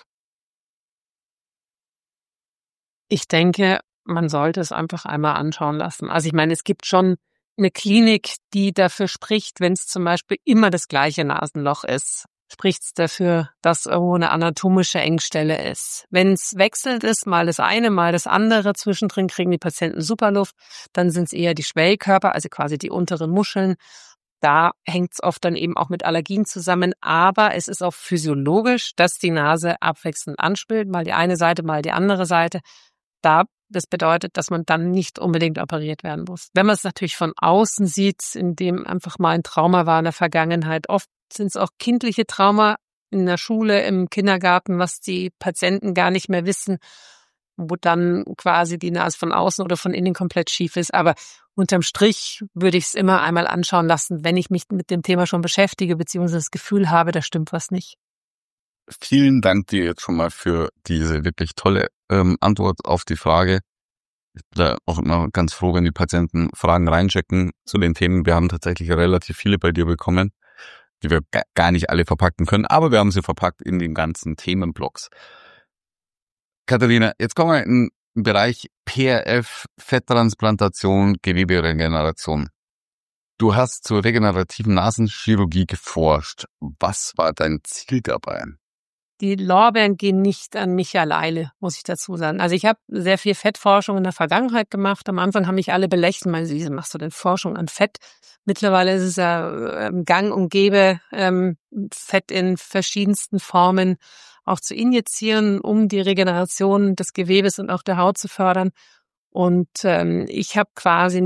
Ich denke, man sollte es einfach einmal anschauen lassen. Also ich meine, es gibt schon eine Klinik, die dafür spricht, wenn es zum Beispiel immer das gleiche Nasenloch ist, spricht es dafür, dass irgendwo eine anatomische Engstelle ist. Wenn es wechselt ist, mal das eine, mal das andere, zwischendrin kriegen die Patienten Superluft, dann sind es eher die Schwellkörper, also quasi die unteren Muscheln. Da hängt es oft dann eben auch mit Allergien zusammen, aber es ist auch physiologisch, dass die Nase abwechselnd anschwillt, mal die eine Seite, mal die andere Seite. Das bedeutet, dass man dann nicht unbedingt operiert werden muss. Wenn man es natürlich von außen sieht, in dem einfach mal ein Trauma war in der Vergangenheit, oft sind es auch kindliche Trauma in der Schule, im Kindergarten, was die Patienten gar nicht mehr wissen. wo dann quasi die Nase von außen oder von innen komplett schief ist. Aber unterm Strich würde ich es immer einmal anschauen lassen, wenn ich mich mit dem Thema schon beschäftige, beziehungsweise das Gefühl habe, da stimmt was nicht. Vielen Dank dir jetzt schon mal für diese wirklich tolle Antwort auf die Frage. Ich bin da auch immer ganz froh, wenn die Patienten Fragen reinchecken zu den Themen. Wir haben tatsächlich relativ viele bei dir bekommen, die wir gar nicht alle verpacken können, aber wir haben sie verpackt in den ganzen Themenblocks. Katharina, jetzt kommen wir in den Bereich PRF, Fetttransplantation, Geweberegeneration. Du hast zur regenerativen Nasenchirurgie geforscht. Was war dein Ziel dabei? Die Lorbeeren gehen nicht an mich alleine, muss ich dazu sagen. Also ich habe sehr viel Fettforschung in der Vergangenheit gemacht. Am Anfang haben mich alle belächelt, meinen, wieso machst du denn Forschung an Fett? Mittlerweile ist es ja gang und gäbe, Fett in verschiedensten Formen auch zu injizieren, um die Regeneration des Gewebes und auch der Haut zu fördern. Und ich habe quasi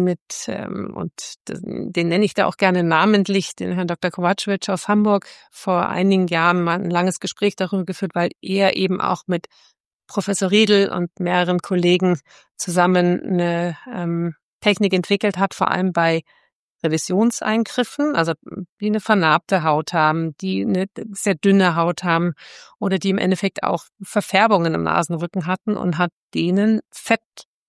den nenne ich da auch gerne namentlich, den Herrn Dr. Kovacevic aus Hamburg, vor einigen Jahren mal ein langes Gespräch darüber geführt, weil er eben auch mit Professor Riedl und mehreren Kollegen zusammen eine Technik entwickelt hat, vor allem bei Revisionseingriffen, also die eine vernarbte Haut haben, die eine sehr dünne Haut haben oder die im Endeffekt auch Verfärbungen im Nasenrücken hatten und hat denen Fett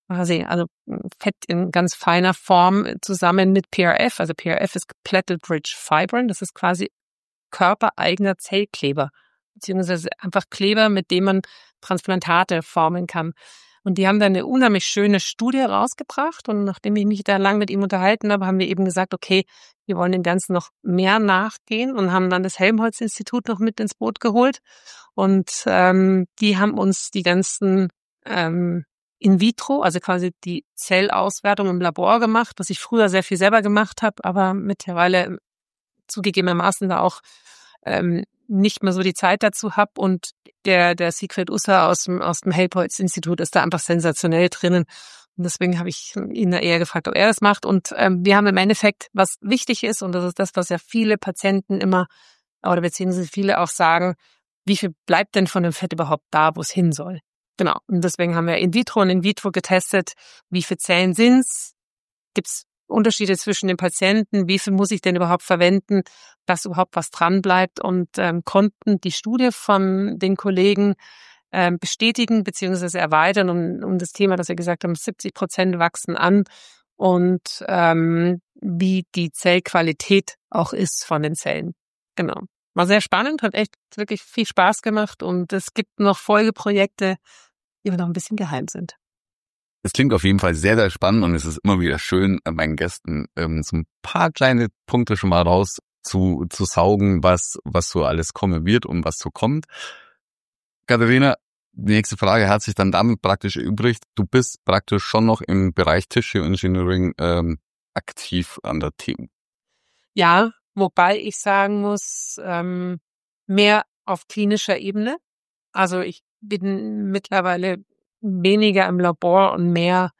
in ganz feiner Form zusammen mit PRF. Also PRF ist Platelet Rich Fibrin. Das ist quasi körpereigener Zellkleber, beziehungsweise einfach Kleber, mit dem man Transplantate formen kann. Und die haben da eine unheimlich schöne Studie rausgebracht. Und nachdem ich mich da lang mit ihm unterhalten habe, haben wir eben gesagt, okay, wir wollen dem Ganzen noch mehr nachgehen und haben dann das Helmholtz-Institut noch mit ins Boot geholt. Und die haben uns die ganzen in vitro, also quasi die Zellauswertung im Labor gemacht, was ich früher sehr viel selber gemacht habe, aber mittlerweile zugegebenermaßen da auch nicht mehr so die Zeit dazu habe. Und der Siegfried Usser aus dem Helmholtz-Institut ist da einfach sensationell drinnen. Und deswegen habe ich ihn da eher gefragt, ob er das macht. Und wir haben im Endeffekt, was wichtig ist, und das ist das, was ja viele Patienten immer, oder beziehungsweise viele auch sagen, wie viel bleibt denn von dem Fett überhaupt da, wo es hin soll? Genau. Und deswegen haben wir in vitro und in vitro getestet, wie viele Zellen sind's? Gibt's Unterschiede zwischen den Patienten? Wie viel muss ich denn überhaupt verwenden, dass überhaupt was dran bleibt? Und konnten die Studie von den Kollegen bestätigen bzw. erweitern um das Thema, dass wir gesagt haben, 70% wachsen an und wie die Zellqualität auch ist von den Zellen. Genau. War sehr spannend, hat echt wirklich viel Spaß gemacht und es gibt noch Folgeprojekte, die aber noch ein bisschen geheim sind. Es klingt auf jeden Fall sehr, sehr spannend und es ist immer wieder schön, meinen Gästen so ein paar kleine Punkte schon mal raus zu saugen, was so alles kommen wird und was so kommt. Katharina, die nächste Frage hat sich dann damit praktisch erübrigt. Du bist praktisch schon noch im Bereich Tissue Engineering aktiv an der TU. Ja, wobei ich sagen muss, mehr auf klinischer Ebene. Also ich bin mittlerweile weniger im Labor und mehr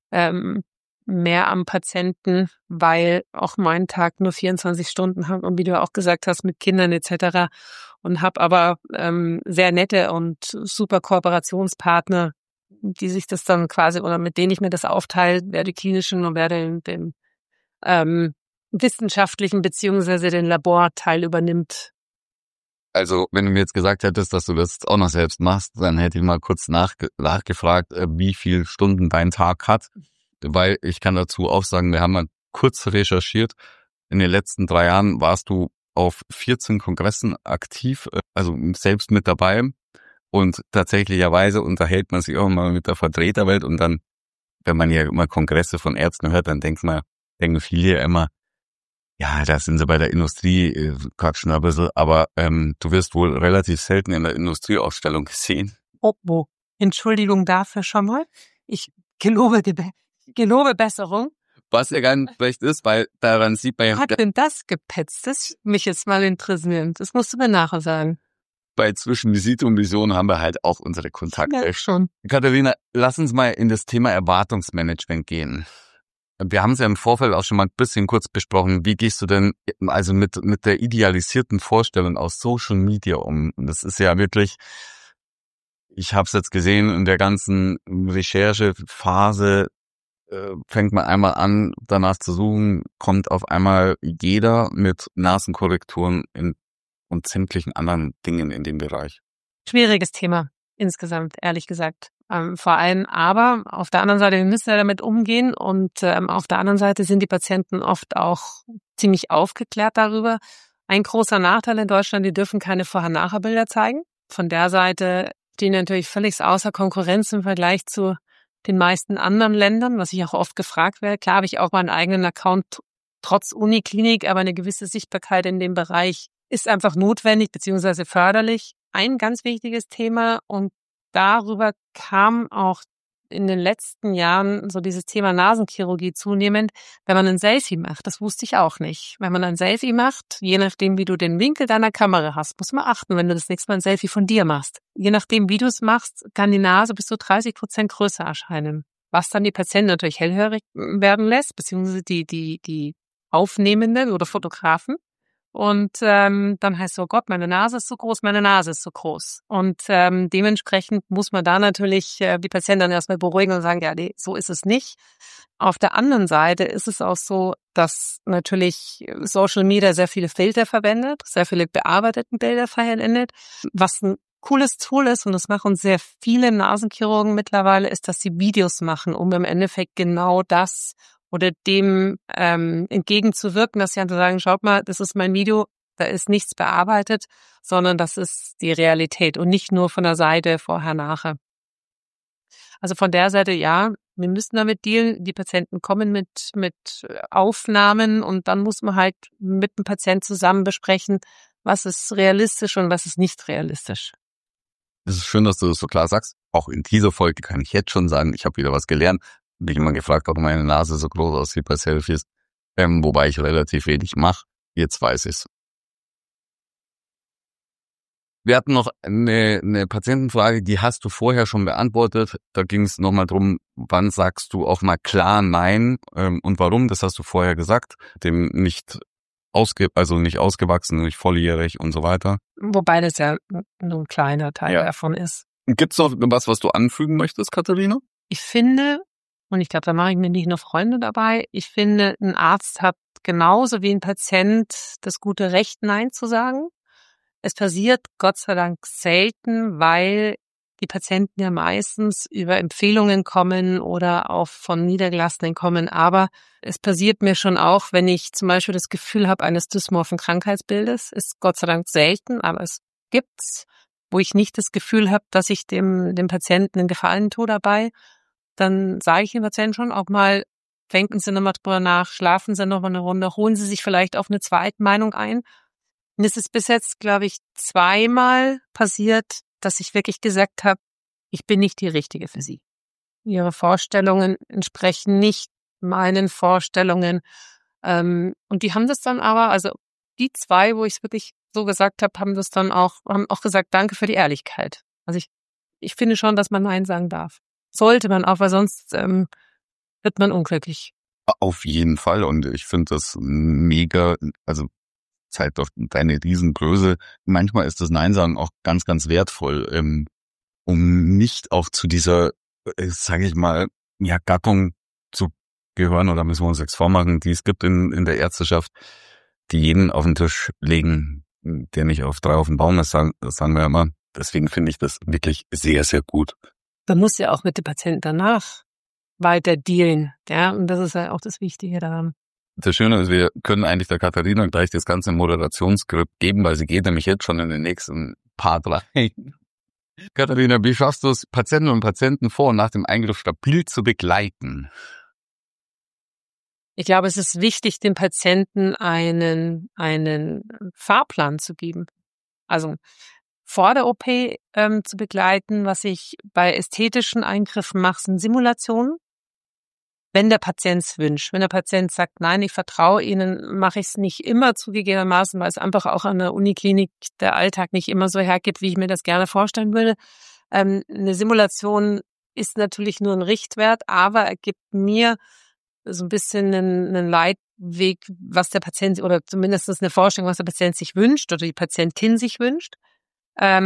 am Patienten, weil auch mein Tag nur 24 Stunden hat und wie du auch gesagt hast, mit Kindern etc. Und habe aber sehr nette und super Kooperationspartner, die sich das dann quasi oder mit denen ich mir das aufteile, wer die klinischen und wer den wissenschaftlichen beziehungsweise den Laborteil übernimmt. Also, wenn du mir jetzt gesagt hättest, dass du das auch noch selbst machst, dann hätte ich mal kurz nachgefragt, wie viele Stunden dein Tag hat. Weil ich kann dazu auch sagen, wir haben mal kurz recherchiert. In den letzten 3 Jahren warst du auf 14 Kongressen aktiv, also selbst mit dabei. Und tatsächlicherweise unterhält man sich auch mal mit der Vertreterwelt. Und dann, wenn man ja immer Kongresse von Ärzten hört, dann denken viele immer, ja, da sind sie bei der Industrie, quatschen ein bisschen, aber du wirst wohl relativ selten in der Industrieausstellung gesehen. Oh, Entschuldigung dafür schon mal. Ich gelobe Besserung. Was ja gar nicht schlecht ist, weil daran sieht man ja... Hat denn das gepetzt? Das mich jetzt mal interessiert. Das musst du mir nachher sagen. Bei zwischen Visite und Vision haben wir halt auch unsere Kontakte. Ja, schon. Katharina, lass uns mal in das Thema Erwartungsmanagement gehen. Wir haben es ja im Vorfeld auch schon mal ein bisschen kurz besprochen. Wie gehst du denn also mit der idealisierten Vorstellung aus Social Media um? Und das ist ja wirklich, ich habe es jetzt gesehen, in der ganzen Recherchephase fängt man einmal an, danach zu suchen, kommt auf einmal jeder mit Nasenkorrekturen und sämtlichen anderen Dingen in dem Bereich. Schwieriges Thema insgesamt, ehrlich gesagt. Vor allem aber auf der anderen Seite, wir müssen ja damit umgehen und auf der anderen Seite sind die Patienten oft auch ziemlich aufgeklärt darüber. Ein großer Nachteil in Deutschland, die dürfen keine Vorher-Nachher-Bilder zeigen. Von der Seite stehen natürlich völlig außer Konkurrenz im Vergleich zu den meisten anderen Ländern, was ich auch oft gefragt werde. Klar habe ich auch meinen eigenen Account trotz Uniklinik, aber eine gewisse Sichtbarkeit in dem Bereich ist einfach notwendig bzw. förderlich. Ein ganz wichtiges Thema und darüber kam auch in den letzten Jahren so dieses Thema Nasenchirurgie zunehmend, wenn man ein Selfie macht. Das wusste ich auch nicht. Wenn man ein Selfie macht, je nachdem, wie du den Winkel deiner Kamera hast, muss man achten, wenn du das nächste Mal ein Selfie von dir machst. Je nachdem, wie du es machst, kann die Nase bis zu 30% größer erscheinen. Was dann die Patienten natürlich hellhörig werden lässt, beziehungsweise die Aufnehmenden oder Fotografen. Und dann heißt es, oh Gott, meine Nase ist so groß, meine Nase ist so groß. Und dementsprechend muss man da natürlich die Patienten dann erstmal beruhigen und sagen, ja, nee, so ist es nicht. Auf der anderen Seite ist es auch so, dass natürlich Social Media sehr viele Filter verwendet, sehr viele bearbeiteten Bilder verwendet. Was ein cooles Tool ist, und das machen sehr viele Nasenchirurgen mittlerweile, ist, dass sie Videos machen, um im Endeffekt genau das oder dem entgegenzuwirken, dass sie einfach sagen, schaut mal, das ist mein Video, da ist nichts bearbeitet, sondern das ist die Realität und nicht nur von der Seite vorher, nachher. Also von der Seite, ja, wir müssen damit dealen. Die Patienten kommen mit Aufnahmen und dann muss man halt mit dem Patienten zusammen besprechen, was ist realistisch und was ist nicht realistisch. Es ist schön, dass du das so klar sagst. Auch in dieser Folge kann ich jetzt schon sagen, ich habe wieder was gelernt. Mich immer gefragt, warum meine Nase so groß aussieht bei Selfies, wobei ich relativ wenig mache. Jetzt weiß ich's. Wir hatten noch eine Patientenfrage, die hast du vorher schon beantwortet. Da ging es nochmal drum, wann sagst du auch mal klar Nein und warum? Das hast du vorher gesagt. Dem nicht ausgewachsen, nicht volljährig und so weiter. Wobei das ja nur ein kleiner Teil davon ist. Gibt's noch was du anfügen möchtest, Katharina? Ich finde, und ich glaube, da mache ich mir nicht nur Freunde dabei, ich finde, ein Arzt hat genauso wie ein Patient das gute Recht, Nein zu sagen. Es passiert Gott sei Dank selten, weil die Patienten ja meistens über Empfehlungen kommen oder auch von Niedergelassenen kommen. Aber es passiert mir schon auch, wenn ich zum Beispiel das Gefühl habe eines dysmorphen Krankheitsbildes. Ist Gott sei Dank selten, aber es gibt's, wo ich nicht das Gefühl habe, dass ich dem Patienten einen Gefallen tue dabei. Dann sage ich dem Patienten schon auch mal, denken Sie nochmal drüber nach, schlafen Sie noch mal eine Runde, holen Sie sich vielleicht auf eine zweite Meinung ein. Und es ist bis jetzt, glaube ich, 2-mal passiert, dass ich wirklich gesagt habe, ich bin nicht die Richtige für Sie. Ihre Vorstellungen entsprechen nicht meinen Vorstellungen. Und die haben das dann aber, also die 2, wo ich es wirklich so gesagt habe, haben auch gesagt, danke für die Ehrlichkeit. Also ich finde schon, dass man Nein sagen darf. Sollte man auch, weil sonst wird man unglücklich. Auf jeden Fall. Und ich finde das mega, also zeigt doch deine Riesengröße. Manchmal ist das Nein sagen auch ganz, ganz wertvoll, um nicht auch zu dieser, sage ich mal, ja, Gattung zu gehören, oder müssen wir uns jetzt vormachen, die es gibt in der Ärzteschaft, die jeden auf den Tisch legen, der nicht auf 3 auf den Baum ist, sagen wir immer. Deswegen finde ich das wirklich sehr, sehr gut. Man muss ja auch mit dem Patienten danach weiter dealen, ja, und das ist ja auch das Wichtige daran. Das Schöne ist, wir können eigentlich der Katharina gleich das ganze Moderationsskript geben, weil sie geht nämlich jetzt schon in den nächsten Part rein. Katharina, wie schaffst du es, Patienten und Patienten vor und nach dem Eingriff stabil zu begleiten? Ich glaube, es ist wichtig, dem Patienten einen Fahrplan zu geben. Also vor der OP zu begleiten. Was ich bei ästhetischen Eingriffen mache, sind Simulationen. Wenn der Patient es wünscht, wenn der Patient sagt, nein, ich vertraue Ihnen, mache ich es nicht immer zugegebenermaßen, weil es einfach auch an der Uniklinik der Alltag nicht immer so hergeht, wie ich mir das gerne vorstellen würde. Eine Simulation ist natürlich nur ein Richtwert, aber er gibt mir so ein bisschen einen Leitweg, was der Patient, oder zumindest eine Vorstellung, was der Patient sich wünscht oder die Patientin sich wünscht.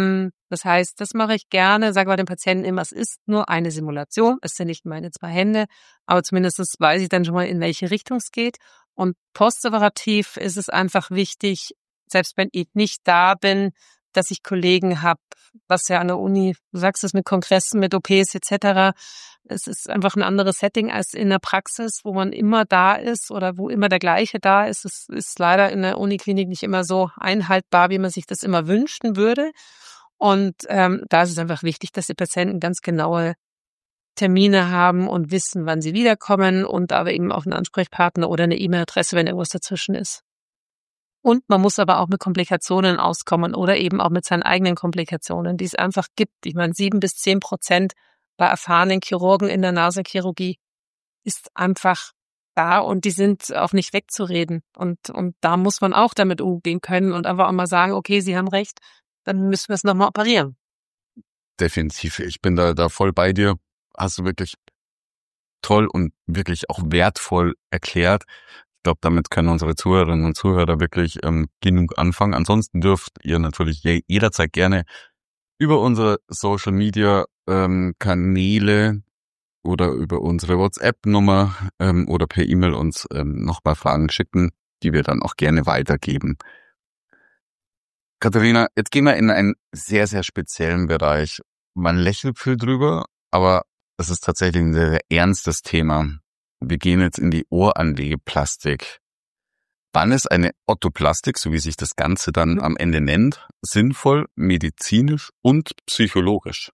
Das heißt, das mache ich gerne, sage bei den Patienten immer, es ist nur eine Simulation, es sind nicht meine 2 Hände, aber zumindest weiß ich dann schon mal, in welche Richtung es geht. Und postoperativ ist es einfach wichtig, selbst wenn ich nicht da bin, dass ich Kollegen habe, was ja an der Uni, du sagst es mit Kongressen, mit OPs etc., es ist einfach ein anderes Setting als in der Praxis, wo man immer da ist oder wo immer der gleiche da ist. Es ist leider in der Uniklinik nicht immer so einhaltbar, wie man sich das immer wünschen würde. Und da ist es einfach wichtig, dass die Patienten ganz genaue Termine haben und wissen, wann sie wiederkommen und aber eben auch einen Ansprechpartner oder eine E-Mail-Adresse, wenn irgendwas dazwischen ist. Und man muss aber auch mit Komplikationen auskommen oder eben auch mit seinen eigenen Komplikationen, die es einfach gibt. Ich meine, 7-10% bei erfahrenen Chirurgen in der Nasenchirurgie ist einfach da und die sind auch nicht wegzureden. Und da muss man auch damit umgehen können und einfach auch mal sagen, okay, Sie haben recht, dann müssen wir es nochmal operieren. Definitiv. Ich bin da voll bei dir. Hast du wirklich toll und wirklich auch wertvoll erklärt. Ich glaube, damit können unsere Zuhörerinnen und Zuhörer wirklich genug anfangen. Ansonsten dürft ihr natürlich jederzeit gerne über unsere Social Media Kanäle oder über unsere WhatsApp-Nummer oder per E-Mail uns noch mal Fragen schicken, die wir dann auch gerne weitergeben. Katharina, jetzt gehen wir in einen sehr, sehr speziellen Bereich. Man lächelt viel drüber, aber es ist tatsächlich ein sehr, sehr ernstes Thema. Wir gehen jetzt in die Ohranlegeplastik. Wann ist eine Orthoplastik, so wie sich das Ganze dann am Ende nennt, sinnvoll, medizinisch und psychologisch?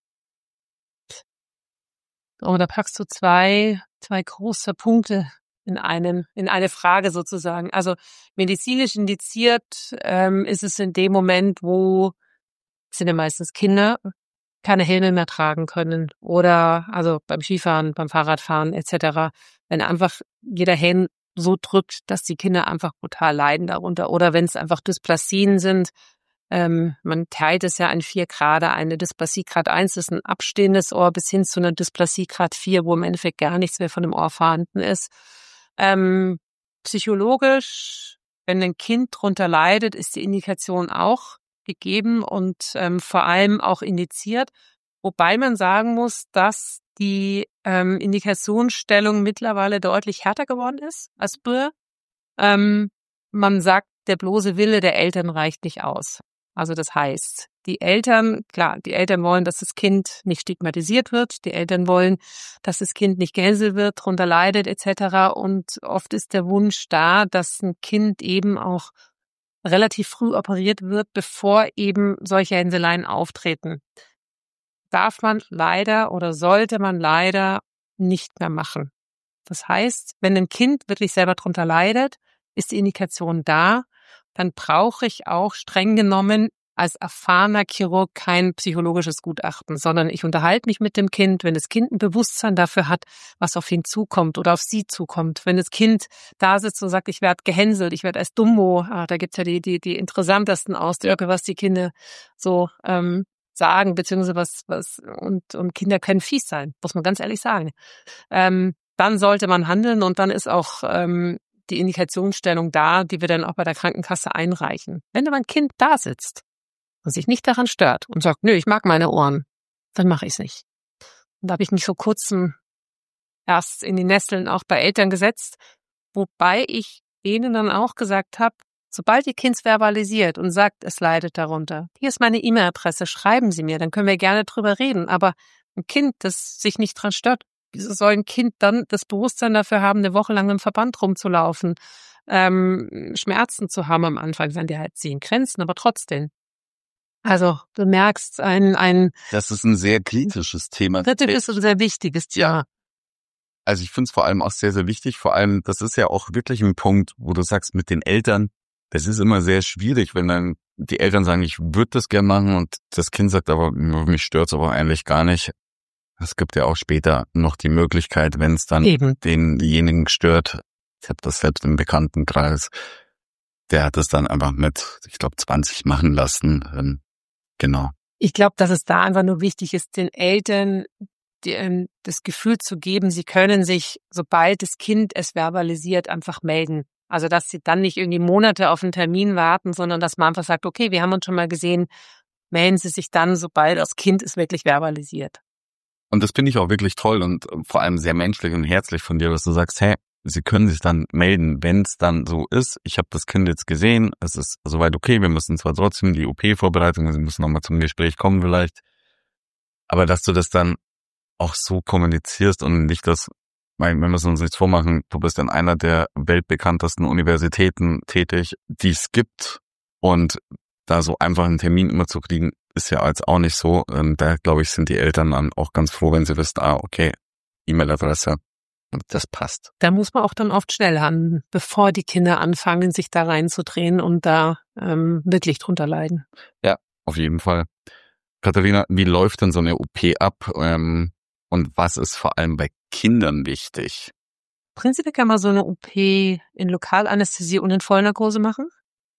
Oh, da packst du zwei große Punkte in eine Frage sozusagen. Also medizinisch indiziert ist es in dem Moment, wo sind ja meistens Kinder keine Helme mehr tragen können oder also beim Skifahren, beim Fahrradfahren etc. Wenn einfach jeder Helm so drückt, dass die Kinder einfach brutal leiden darunter oder wenn es einfach Dysplazien sind. Man teilt es ja in 4 Grade. Eine Dysplasie Grad 1 ist ein abstehendes Ohr bis hin zu einer Dysplasie Grad 4, wo im Endeffekt gar nichts mehr von dem Ohr vorhanden ist. Psychologisch, wenn ein Kind drunter leidet, ist die Indikation auch gegeben und vor allem auch indiziert. Wobei man sagen muss, dass die Indikationsstellung mittlerweile deutlich härter geworden ist als früher. Man sagt, der bloße Wille der Eltern reicht nicht aus. Also das heißt, die Eltern wollen, dass das Kind nicht stigmatisiert wird. Die Eltern wollen, dass das Kind nicht gehänselt wird, drunter leidet etc. Und oft ist der Wunsch da, dass ein Kind eben auch relativ früh operiert wird, bevor eben solche Hänseleien auftreten. Darf man leider oder sollte man leider nicht mehr machen. Das heißt, wenn ein Kind wirklich selber drunter leidet, ist die Indikation da, dann brauche ich auch streng genommen als erfahrener Chirurg kein psychologisches Gutachten, sondern ich unterhalte mich mit dem Kind, wenn das Kind ein Bewusstsein dafür hat, was auf ihn zukommt oder auf sie zukommt. Wenn das Kind da sitzt und sagt, ich werde gehänselt, ich werde als Dummo, da gibt's ja die interessantesten Ausdrücke, was die Kinder so sagen, beziehungsweise was und Kinder können fies sein, muss man ganz ehrlich sagen. Dann sollte man handeln und dann ist auch die Indikationsstellung da, die wir dann auch bei der Krankenkasse einreichen. Wenn aber ein Kind da sitzt und sich nicht daran stört und sagt, nö, ich mag meine Ohren, dann mache ich es nicht. Und da habe ich mich vor kurzem erst in die Nesseln auch bei Eltern gesetzt, wobei ich denen dann auch gesagt habe, sobald Ihr Kind verbalisiert und sagt, es leidet darunter, hier ist meine E-Mail-Adresse, schreiben Sie mir, dann können wir gerne drüber reden. Aber ein Kind, das sich nicht dran stört, wieso soll ein Kind dann das Bewusstsein dafür haben, eine Woche lang im Verband rumzulaufen, Schmerzen zu haben am Anfang, sind die halt 10 Grenzen, aber trotzdem. Also du merkst Das ist ein sehr kritisches Thema. Kritisches und sehr wichtiges Thema. Also ich finde es vor allem auch sehr, sehr wichtig. Vor allem, das ist ja auch wirklich ein Punkt, wo du sagst, mit den Eltern, das ist immer sehr schwierig, wenn dann die Eltern sagen, ich würde das gern machen und das Kind sagt aber, mich stört's aber eigentlich gar nicht. Es gibt ja auch später noch die Möglichkeit, wenn es dann denjenigen stört. Ich habe das selbst im Bekanntenkreis. Der hat es dann einfach mit, ich glaube, 20 machen lassen. Genau. Ich glaube, dass es da einfach nur wichtig ist, den Eltern das Gefühl zu geben, sie können sich, sobald das Kind es verbalisiert, einfach melden. Also, dass sie dann nicht irgendwie Monate auf einen Termin warten, sondern dass man einfach sagt, okay, wir haben uns schon mal gesehen, melden sie sich dann, sobald das Kind es wirklich verbalisiert. Und das finde ich auch wirklich toll und vor allem sehr menschlich und herzlich von dir, dass du sagst, hey, sie können sich dann melden, wenn es dann so ist. Ich habe das Kind jetzt gesehen, es ist soweit okay, wir müssen zwar trotzdem die OP-Vorbereitung, sie müssen nochmal zum Gespräch kommen vielleicht, aber dass du das dann auch so kommunizierst und nicht das, wir müssen uns nichts vormachen, du bist in einer der weltbekanntesten Universitäten tätig, die es gibt, und da so einfach einen Termin immer zu kriegen, ist ja jetzt auch nicht so. Da, glaube ich, sind die Eltern dann auch ganz froh, wenn sie wissen, okay, E-Mail-Adresse, das passt. Da muss man auch dann oft schnell handeln, bevor die Kinder anfangen, sich da reinzudrehen und da wirklich drunter leiden. Ja, auf jeden Fall. Katharina, wie läuft denn so eine OP ab? Und was ist vor allem bei Kindern wichtig? Prinzipiell kann man so eine OP in Lokalanästhesie und in Vollnarkose machen.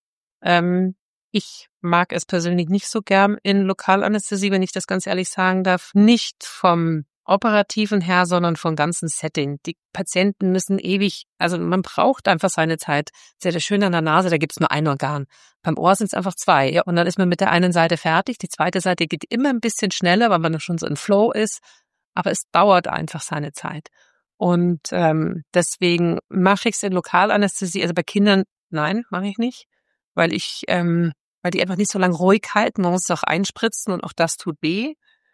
Ich mag es persönlich nicht so gern in Lokalanästhesie, wenn ich das ganz ehrlich sagen darf. Nicht vom Operativen her, sondern vom ganzen Setting. Die Patienten müssen ewig, also man braucht einfach seine Zeit. Das ist ja das Schöne an der Nase, da gibt's nur ein Organ. Beim Ohr sind es einfach zwei. Ja, und dann ist man mit der einen Seite fertig. Die zweite Seite geht immer ein bisschen schneller, weil man schon so in Flow ist. Aber es dauert einfach seine Zeit. Und deswegen mache ich es in Lokalanästhesie. Also bei Kindern, nein, mache ich nicht. Weil die einfach nicht so lange ruhig halten. Man muss es auch einspritzen und auch das tut weh.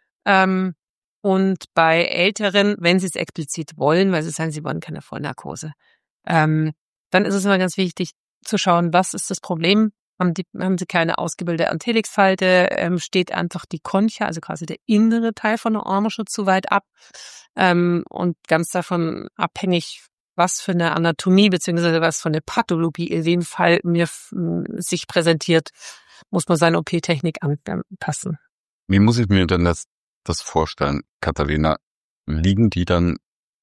Und bei Älteren, wenn sie es explizit wollen, weil sie sagen, sie wollen keine Vollnarkose, dann ist es immer ganz wichtig zu schauen, was ist das Problem? Haben sie keine ausgebildete Antelixfalte? Steht einfach die Concha, also quasi der innere Teil von der Ohrmuschel, zu weit ab? Und ganz davon abhängig, was für eine Anatomie beziehungsweise was für eine Pathologie in dem Fall mir sich präsentiert, muss man seine OP-Technik anpassen. Wie muss ich mir denn das vorstellen, Katharina? Liegen die dann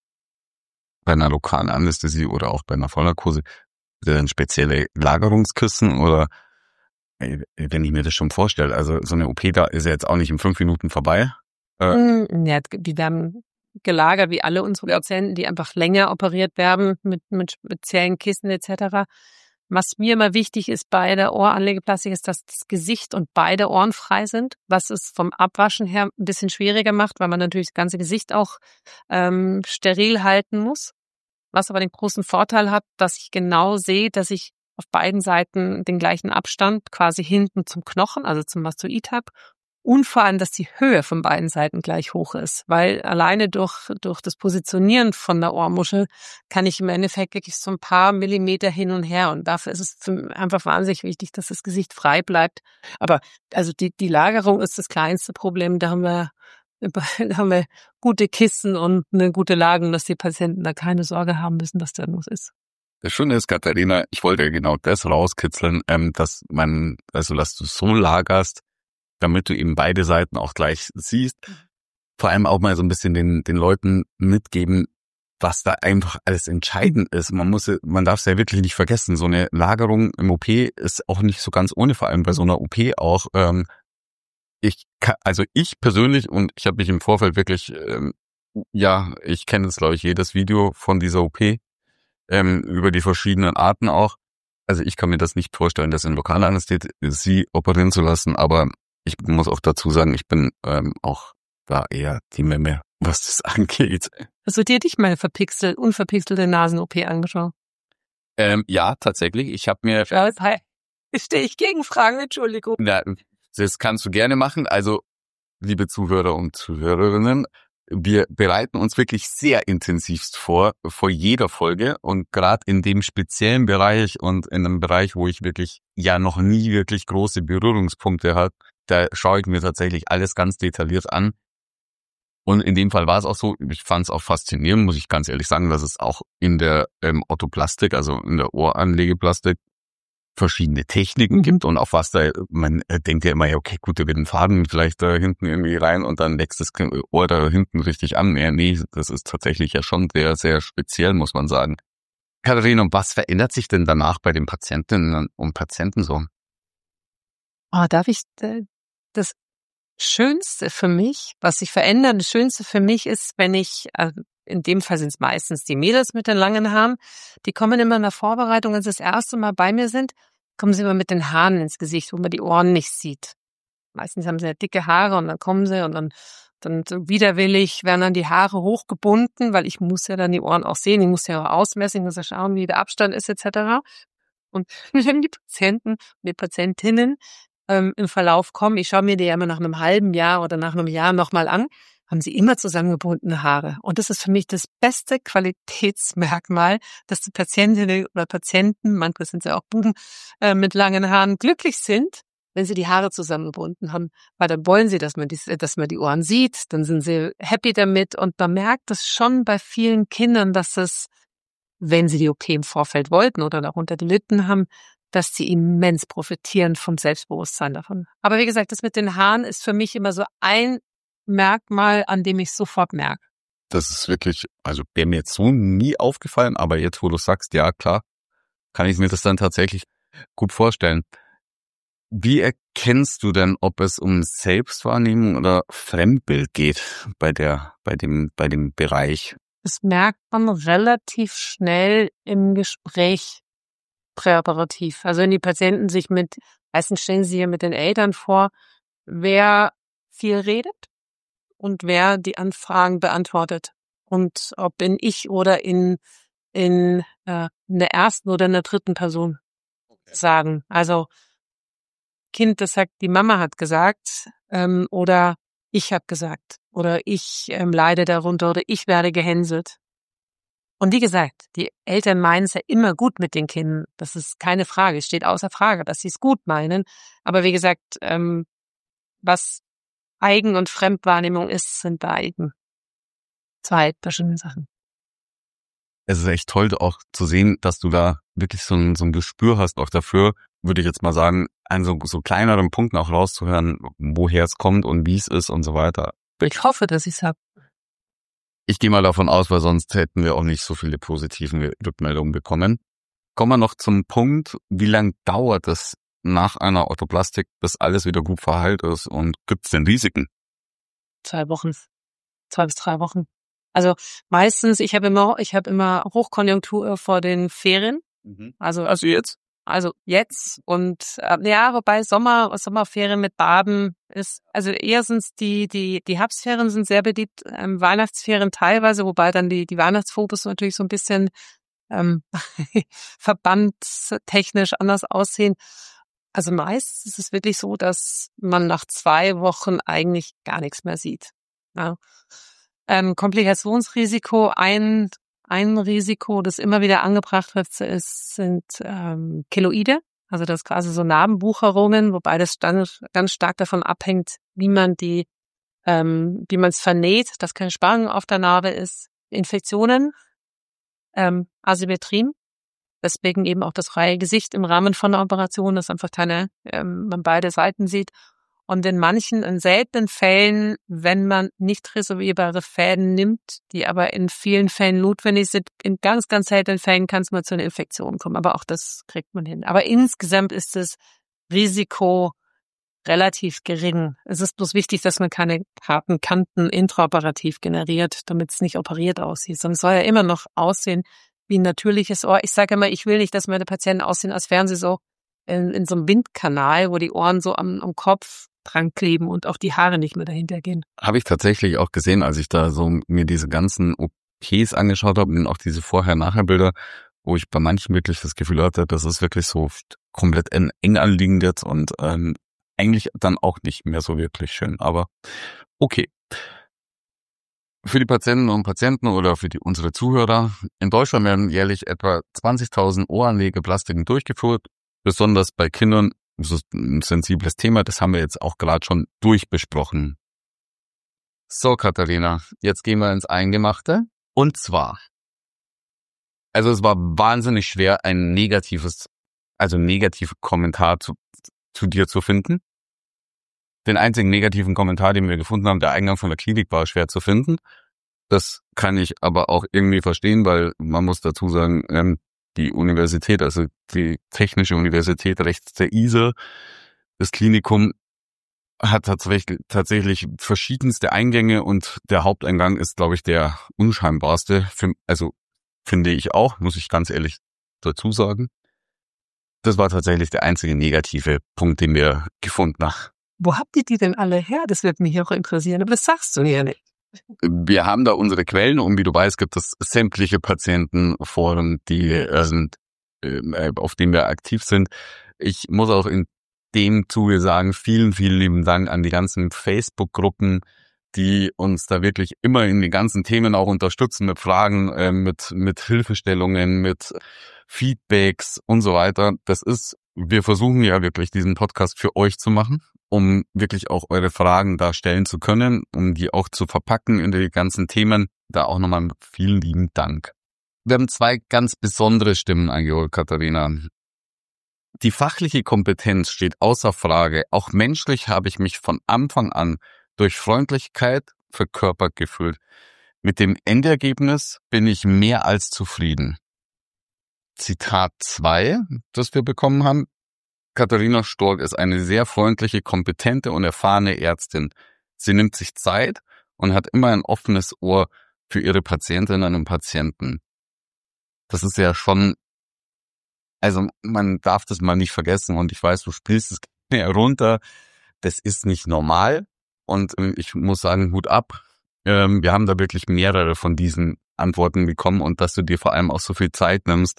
bei einer lokalen Anästhesie oder auch bei einer Vollnarkose dann spezielle Lagerungskissen oder wenn ich mir das schon vorstelle, also so eine OP, da ist ja jetzt auch nicht in 5 Minuten vorbei. Ja, die werden gelagert wie alle unsere Patienten, die einfach länger operiert werden mit speziellen Kissen etc. Was mir immer wichtig ist bei der Ohranlegeplastik ist, dass das Gesicht und beide Ohren frei sind, was es vom Abwaschen her ein bisschen schwieriger macht, weil man natürlich das ganze Gesicht auch steril halten muss. Was aber den großen Vorteil hat, dass ich genau sehe, dass ich auf beiden Seiten den gleichen Abstand quasi hinten zum Knochen, also zum Mastoid habe. Und vor allem, dass die Höhe von beiden Seiten gleich hoch ist, weil alleine durch das Positionieren von der Ohrmuschel kann ich im Endeffekt wirklich so ein paar Millimeter hin und her, und dafür ist es einfach wahnsinnig wichtig, dass das Gesicht frei bleibt. Aber also die Lagerung ist das kleinste Problem, da haben wir gute Kissen und eine gute Lagerung, dass die Patienten da keine Sorge haben müssen, was da los ist. Das Schöne ist, Katharina, ich wollte genau das rauskitzeln, dass du so lagerst, damit du eben beide Seiten auch gleich siehst. Vor allem auch mal so ein bisschen den Leuten mitgeben, was da einfach alles entscheidend ist. Man darf es ja wirklich nicht vergessen. So eine Lagerung im OP ist auch nicht so ganz ohne, vor allem bei so einer OP auch. Ich persönlich, und ich habe mich im Vorfeld wirklich, ich kenne jetzt, glaube ich, jedes Video von dieser OP, über die verschiedenen Arten auch. Also ich kann mir das nicht vorstellen, das in Lokalanästhesie operieren zu lassen, aber ich muss auch dazu sagen, ich bin auch da eher die Memme, was das angeht. Hast du dir dich mal unverpixelte Nasen-OP angeschaut? Ja, tatsächlich. Ich habe mir... Stehe ich gegen Fragen, Entschuldigung. Na, das kannst du gerne machen. Also, liebe Zuhörer und Zuhörerinnen, wir bereiten uns wirklich sehr intensivst vor jeder Folge, und gerade in dem speziellen Bereich und in einem Bereich, wo ich wirklich ja noch nie wirklich große Berührungspunkte hatte, da schaue ich mir tatsächlich alles ganz detailliert an. Und in dem Fall war es auch so, ich fand es auch faszinierend, muss ich ganz ehrlich sagen, dass es auch in der Orthoplastik, also in der Ohranlegeplastik, verschiedene Techniken gibt, und auf was man denkt ja immer, ja, okay, gut, da wird ein Faden vielleicht da hinten irgendwie rein und dann wächst das Ohr da hinten richtig an. Ja, nee, das ist tatsächlich ja schon sehr, sehr speziell, muss man sagen. Katharina, und was verändert sich denn danach bei den Patientinnen und Patienten so? Darf ich das Schönste für mich, was sich verändert, das Schönste für mich ist, wenn ich, in dem Fall sind es meistens die Mädels mit den langen Haaren, die kommen immer in der Vorbereitung, wenn sie das erste Mal bei mir sind, kommen sie immer mit den Haaren ins Gesicht, wo man die Ohren nicht sieht. meistens haben sie ja dicke Haare und dann kommen sie und dann so widerwillig werden dann die Haare hochgebunden, weil ich muss ja dann die Ohren auch sehen, ich muss ja auch ausmessen, ich muss ja schauen, wie der Abstand ist etc. Und wenn die Patienten und die Patientinnen im Verlauf kommen, ich schaue mir die ja immer nach einem halben Jahr oder nach einem Jahr nochmal an, haben sie immer zusammengebundene Haare. Und das ist für mich das beste Qualitätsmerkmal, dass die Patientinnen oder Patienten, manchmal sind es ja auch Buben mit langen Haaren, glücklich sind, wenn sie die Haare zusammengebunden haben. Weil dann wollen sie, dass man die Ohren sieht, dann sind sie happy damit. Und man merkt das schon bei vielen Kindern, dass es, wenn sie die OP im Vorfeld wollten oder darunter gelitten haben, dass sie immens profitieren vom Selbstbewusstsein davon. Aber wie gesagt, das mit den Haaren ist für mich immer so ein Merkmal, an dem ich sofort merke. Das ist wirklich, also wäre mir jetzt so nie aufgefallen, aber jetzt, wo du sagst, ja klar, kann ich mir das dann tatsächlich gut vorstellen. Wie erkennst du denn, ob es um Selbstwahrnehmung oder Fremdbild geht bei dem Bereich? Das merkt man relativ schnell im Gespräch präoperativ. Also wenn die Patienten sich meistens stellen sie hier mit den Eltern vor, wer viel redet und wer die Anfragen beantwortet. Und ob in ich oder in der ersten oder in der dritten Person sagen. Also Kind, das sagt, die Mama hat gesagt, oder ich habe gesagt, oder ich leide darunter, oder ich werde gehänselt. Und wie gesagt, die Eltern meinen es ja immer gut mit den Kindern. Das ist keine Frage, es steht außer Frage, dass sie es gut meinen. Aber wie gesagt, was Eigen- und Fremdwahrnehmung ist, sind beiden zwei verschiedene Sachen. Es ist echt toll auch zu sehen, dass du da wirklich so ein Gespür hast auch dafür, würde ich jetzt mal sagen, an so kleineren Punkten auch rauszuhören, woher es kommt und wie es ist und so weiter. Ich hoffe, dass ich es habe. Ich gehe mal davon aus, weil sonst hätten wir auch nicht so viele positive Rückmeldungen bekommen. Kommen wir noch zum Punkt, wie lang dauert es nach einer Orthoplastik, bis alles wieder gut verheilt ist und gibt es denn Risiken? 2 Wochen, 2 bis 3 Wochen. Also meistens, ich habe immer Hochkonjunktur vor den Ferien. Also jetzt? Also jetzt und wobei Sommerferien mit Baden ist, also eher sind die Herbstferien sind sehr beliebt, Weihnachtsferien teilweise, wobei dann die Weihnachtsfotos natürlich so ein bisschen verbandtechnisch anders aussehen. Also meist ist es wirklich so, dass man nach 2 Wochen eigentlich gar nichts mehr sieht. Ja. Komplikationsrisiko, ein Risiko, das immer wieder angebracht wird, sind Keloide, also das quasi so Narbenwucherungen, wobei das dann ganz stark davon abhängt, wie man es vernäht, dass keine Spannung auf der Narbe ist. Infektionen, Asymmetrien, weswegen eben auch das freie Gesicht im Rahmen von einer Operation, dass einfach man beide Seiten sieht. Und in seltenen Fällen, wenn man nicht resolvierbare Fäden nimmt, die aber in vielen Fällen notwendig sind, in ganz, ganz seltenen Fällen kann es mal zu einer Infektion kommen. Aber auch das kriegt man hin. Aber insgesamt ist das Risiko relativ gering. Es ist bloß wichtig, dass man keine harten Kanten intraoperativ generiert, damit es nicht operiert aussieht. Sonst soll ja immer noch aussehen wie ein natürliches Ohr. Ich sage immer, ich will nicht, dass meine Patienten aussehen, als wären sie so in so einem Windkanal, wo die Ohren so am Kopf dran kleben und auch die Haare nicht mehr dahinter gehen. Habe ich tatsächlich auch gesehen, als ich da so mir diese ganzen OPs angeschaut habe und auch diese Vorher-Nachher-Bilder, wo ich bei manchen wirklich das Gefühl hatte, das ist wirklich so komplett eng anliegend jetzt und eigentlich dann auch nicht mehr so wirklich schön. Aber okay. Für die Patientinnen und Patienten oder für unsere Zuhörer, in Deutschland werden jährlich etwa 20.000 Ohranlegeplastiken durchgeführt, besonders bei Kindern. Das ist ein sensibles Thema, das haben wir jetzt auch gerade schon durchbesprochen. So, Katharina, jetzt gehen wir ins Eingemachte. Und zwar, also es war wahnsinnig schwer, einen negativen Kommentar zu dir zu finden. Den einzigen negativen Kommentar, den wir gefunden haben, der Eingang von der Klinik war schwer zu finden. Das kann ich aber auch irgendwie verstehen, weil man muss dazu sagen, die Universität, also die Technische Universität rechts der ISA, das Klinikum hat tatsächlich verschiedenste Eingänge und der Haupteingang ist, glaube ich, der unscheinbarste, finde ich auch, muss ich ganz ehrlich dazu sagen. Das war tatsächlich der einzige negative Punkt, den wir gefunden haben. Wo habt ihr die denn alle her? Das wird mich auch interessieren, aber das sagst du ja nicht. Wir haben da unsere Quellen und wie du weißt, gibt es sämtliche Patientenforen, auf denen wir aktiv sind. Ich muss auch in dem Zuge sagen, vielen, vielen lieben Dank an die ganzen Facebook-Gruppen, die uns da wirklich immer in den ganzen Themen auch unterstützen mit Fragen, mit Hilfestellungen, mit Feedbacks und so weiter. Wir versuchen ja wirklich diesen Podcast für euch zu machen, um wirklich auch eure Fragen da stellen zu können, um die auch zu verpacken in die ganzen Themen. Da auch nochmal vielen lieben Dank. Wir haben 2 ganz besondere Stimmen eingeholt, Katharina. Die fachliche Kompetenz steht außer Frage. Auch menschlich habe ich mich von Anfang an durch Freundlichkeit verkörpert gefühlt. Mit dem Endergebnis bin ich mehr als zufrieden. Zitat 2, das wir bekommen haben. Katharina Stork ist eine sehr freundliche, kompetente und erfahrene Ärztin. Sie nimmt sich Zeit und hat immer ein offenes Ohr für ihre Patientinnen und Patienten. Das ist ja schon, also man darf das mal nicht vergessen und ich weiß, du spielst es herunter. Das ist nicht normal und ich muss sagen, Hut ab. Wir haben da wirklich mehrere von diesen Antworten bekommen und dass du dir vor allem auch so viel Zeit nimmst,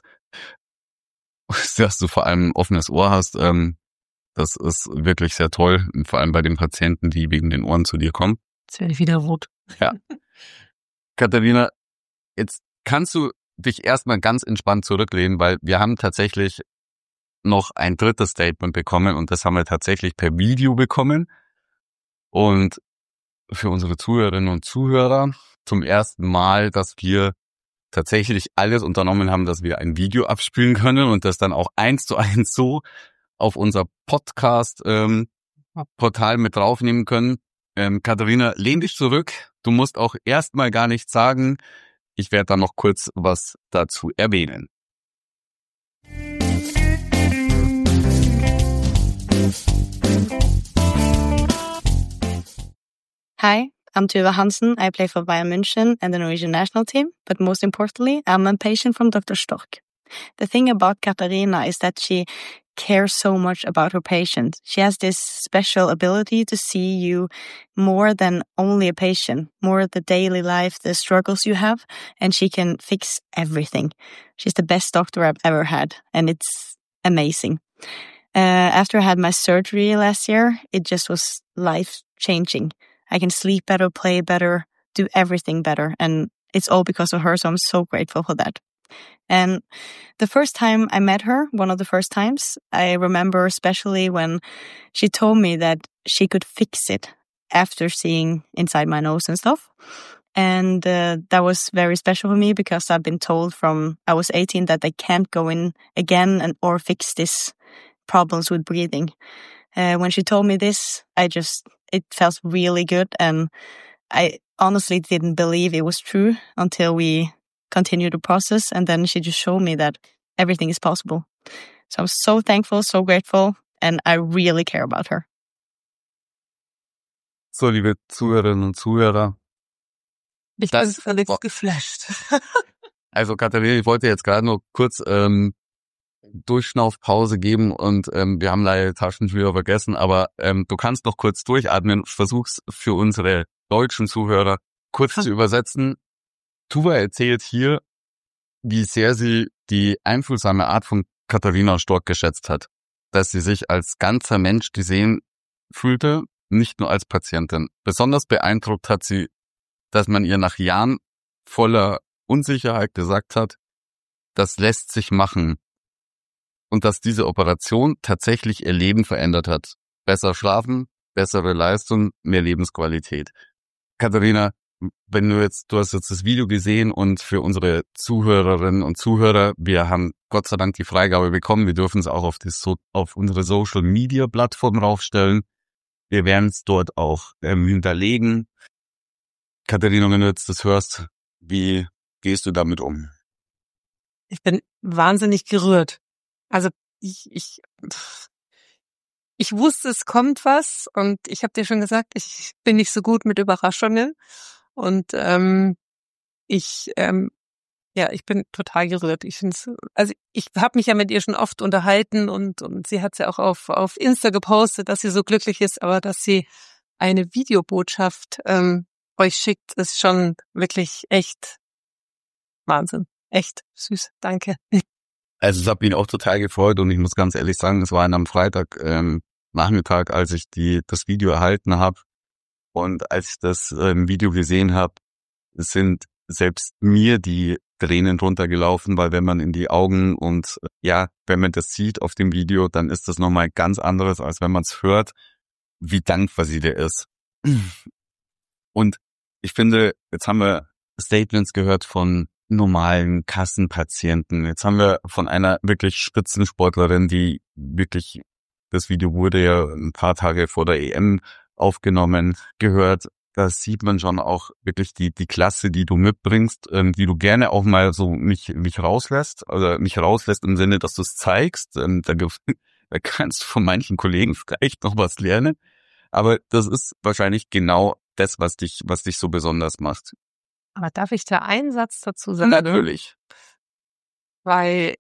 dass du vor allem ein offenes Ohr hast, das ist wirklich sehr toll, vor allem bei den Patienten, die wegen den Ohren zu dir kommen. Jetzt werde ich wieder rot. Ja. Katharina, jetzt kannst du dich erstmal ganz entspannt zurücklehnen, weil wir haben tatsächlich noch ein drittes Statement bekommen und das haben wir tatsächlich per Video bekommen. Und für unsere Zuhörerinnen und Zuhörer zum ersten Mal, dass wir tatsächlich alles unternommen haben, dass wir ein Video abspielen können und das dann auch 1:1 so auf unser Podcast-Portal mit draufnehmen können. Katharina, lehn dich zurück. Du musst auch erstmal gar nichts sagen. Ich werde dann noch kurz was dazu erwähnen. Hi, I'm Tuva Hansen. I play for Bayern München and the Norwegian national team, but most importantly, I'm a patient from Dr. Stork. The thing about Katharina is that she cares so much about her patient. She has this special ability to see you more than only a patient, more the daily life, the struggles you have, and she can fix everything. She's the best doctor I've ever had, and it's amazing. After I had my surgery last year, it just was life-changing. I can sleep better, play better, do everything better, and it's all because of her, so I'm so grateful for that. And the first time I met her, one of the first times, I remember especially when she told me that she could fix it after seeing inside my nose and stuff. And that was very special for me because I've been told from I was 18 that I can't go in again or fix this problems with breathing. When she told me this, it felt really good, and I honestly didn't believe it was true until we continue the process, and then she just showed me that everything is possible. So I'm so thankful, so grateful, and I really care about her. So, liebe Zuhörerinnen und Zuhörer. Ich bin völlig geflasht. Also Katharina, ich wollte jetzt gerade nur kurz Durchschnaufpause geben und wir haben leider Taschentücher vergessen, aber du kannst noch kurz durchatmen. Versuch's für unsere deutschen Zuhörer kurz zu übersetzen. Tuva erzählt hier, wie sehr sie die einfühlsame Art von Katharina Stork geschätzt hat, dass sie sich als ganzer Mensch gesehen fühlte, nicht nur als Patientin. Besonders beeindruckt hat sie, dass man ihr nach Jahren voller Unsicherheit gesagt hat, das lässt sich machen. Und dass diese Operation tatsächlich ihr Leben verändert hat. Besser schlafen, bessere Leistung, mehr Lebensqualität. Katharina, du hast jetzt das Video gesehen und für unsere Zuhörerinnen und Zuhörer, wir haben Gott sei Dank die Freigabe bekommen, wir dürfen es auch auf unsere Social-Media-Plattform raufstellen. Wir werden es dort auch hinterlegen. Katharina, wenn du jetzt das hörst, wie gehst du damit um? Ich bin wahnsinnig gerührt. Also ich wusste, es kommt was und ich habe dir schon gesagt, ich bin nicht so gut mit Überraschungen und ich Ja, ich bin total gerührt. Ich finde also ich habe mich ja mit ihr schon oft unterhalten und sie hat ja auch auf Insta gepostet, dass sie so glücklich ist, aber dass sie eine Videobotschaft euch schickt, ist schon wirklich echt Wahnsinn. Echt süß. Danke. Also es hat mich auch total gefreut und ich muss ganz ehrlich sagen, es war am Freitag Nachmittag, als ich das Video erhalten habe und als ich das Video gesehen habe, sind selbst mir die Tränen runtergelaufen, weil wenn man in die Augen und wenn man das sieht auf dem Video, dann ist das nochmal ganz anderes, als wenn man es hört, wie dankbar sie dir ist. Und ich finde, jetzt haben wir Statements gehört von normalen Kassenpatienten. Jetzt haben wir von einer wirklich Spitzensportlerin, die wirklich, das Video wurde ja ein paar Tage vor der EM aufgenommen, gehört. Da sieht man schon auch wirklich die Klasse, die du mitbringst, die du gerne auch mal so nicht rauslässt, also nicht rauslässt im Sinne, dass du es zeigst. Da kannst du von manchen Kollegen vielleicht noch was lernen. Aber das ist wahrscheinlich genau das, was dich so besonders macht. Aber darf ich da einen Satz dazu sagen? Natürlich. Weil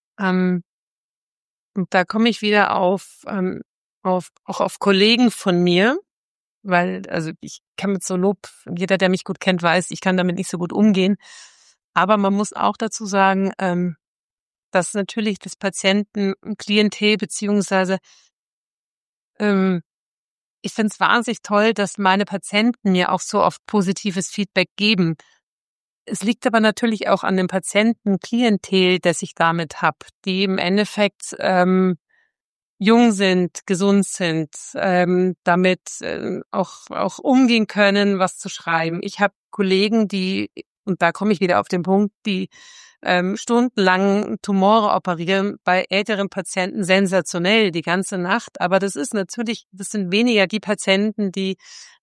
da komme ich wieder auf Kollegen von mir, weil also ich kann mit so Lob, jeder, der mich gut kennt, weiß, ich kann damit nicht so gut umgehen. Aber man muss auch dazu sagen, dass natürlich das Patientenklientel beziehungsweise ich finde es wahnsinnig toll, dass meine Patienten mir auch so oft positives Feedback geben. Es liegt aber natürlich auch an dem Patientenklientel, das ich damit habe, die im Endeffekt jung sind, gesund sind, damit auch umgehen können, was zu schreiben. Ich habe Kollegen, und da komme ich wieder auf den Punkt, die stundenlang Tumore operieren, bei älteren Patienten sensationell die ganze Nacht. Aber das sind weniger die Patienten, die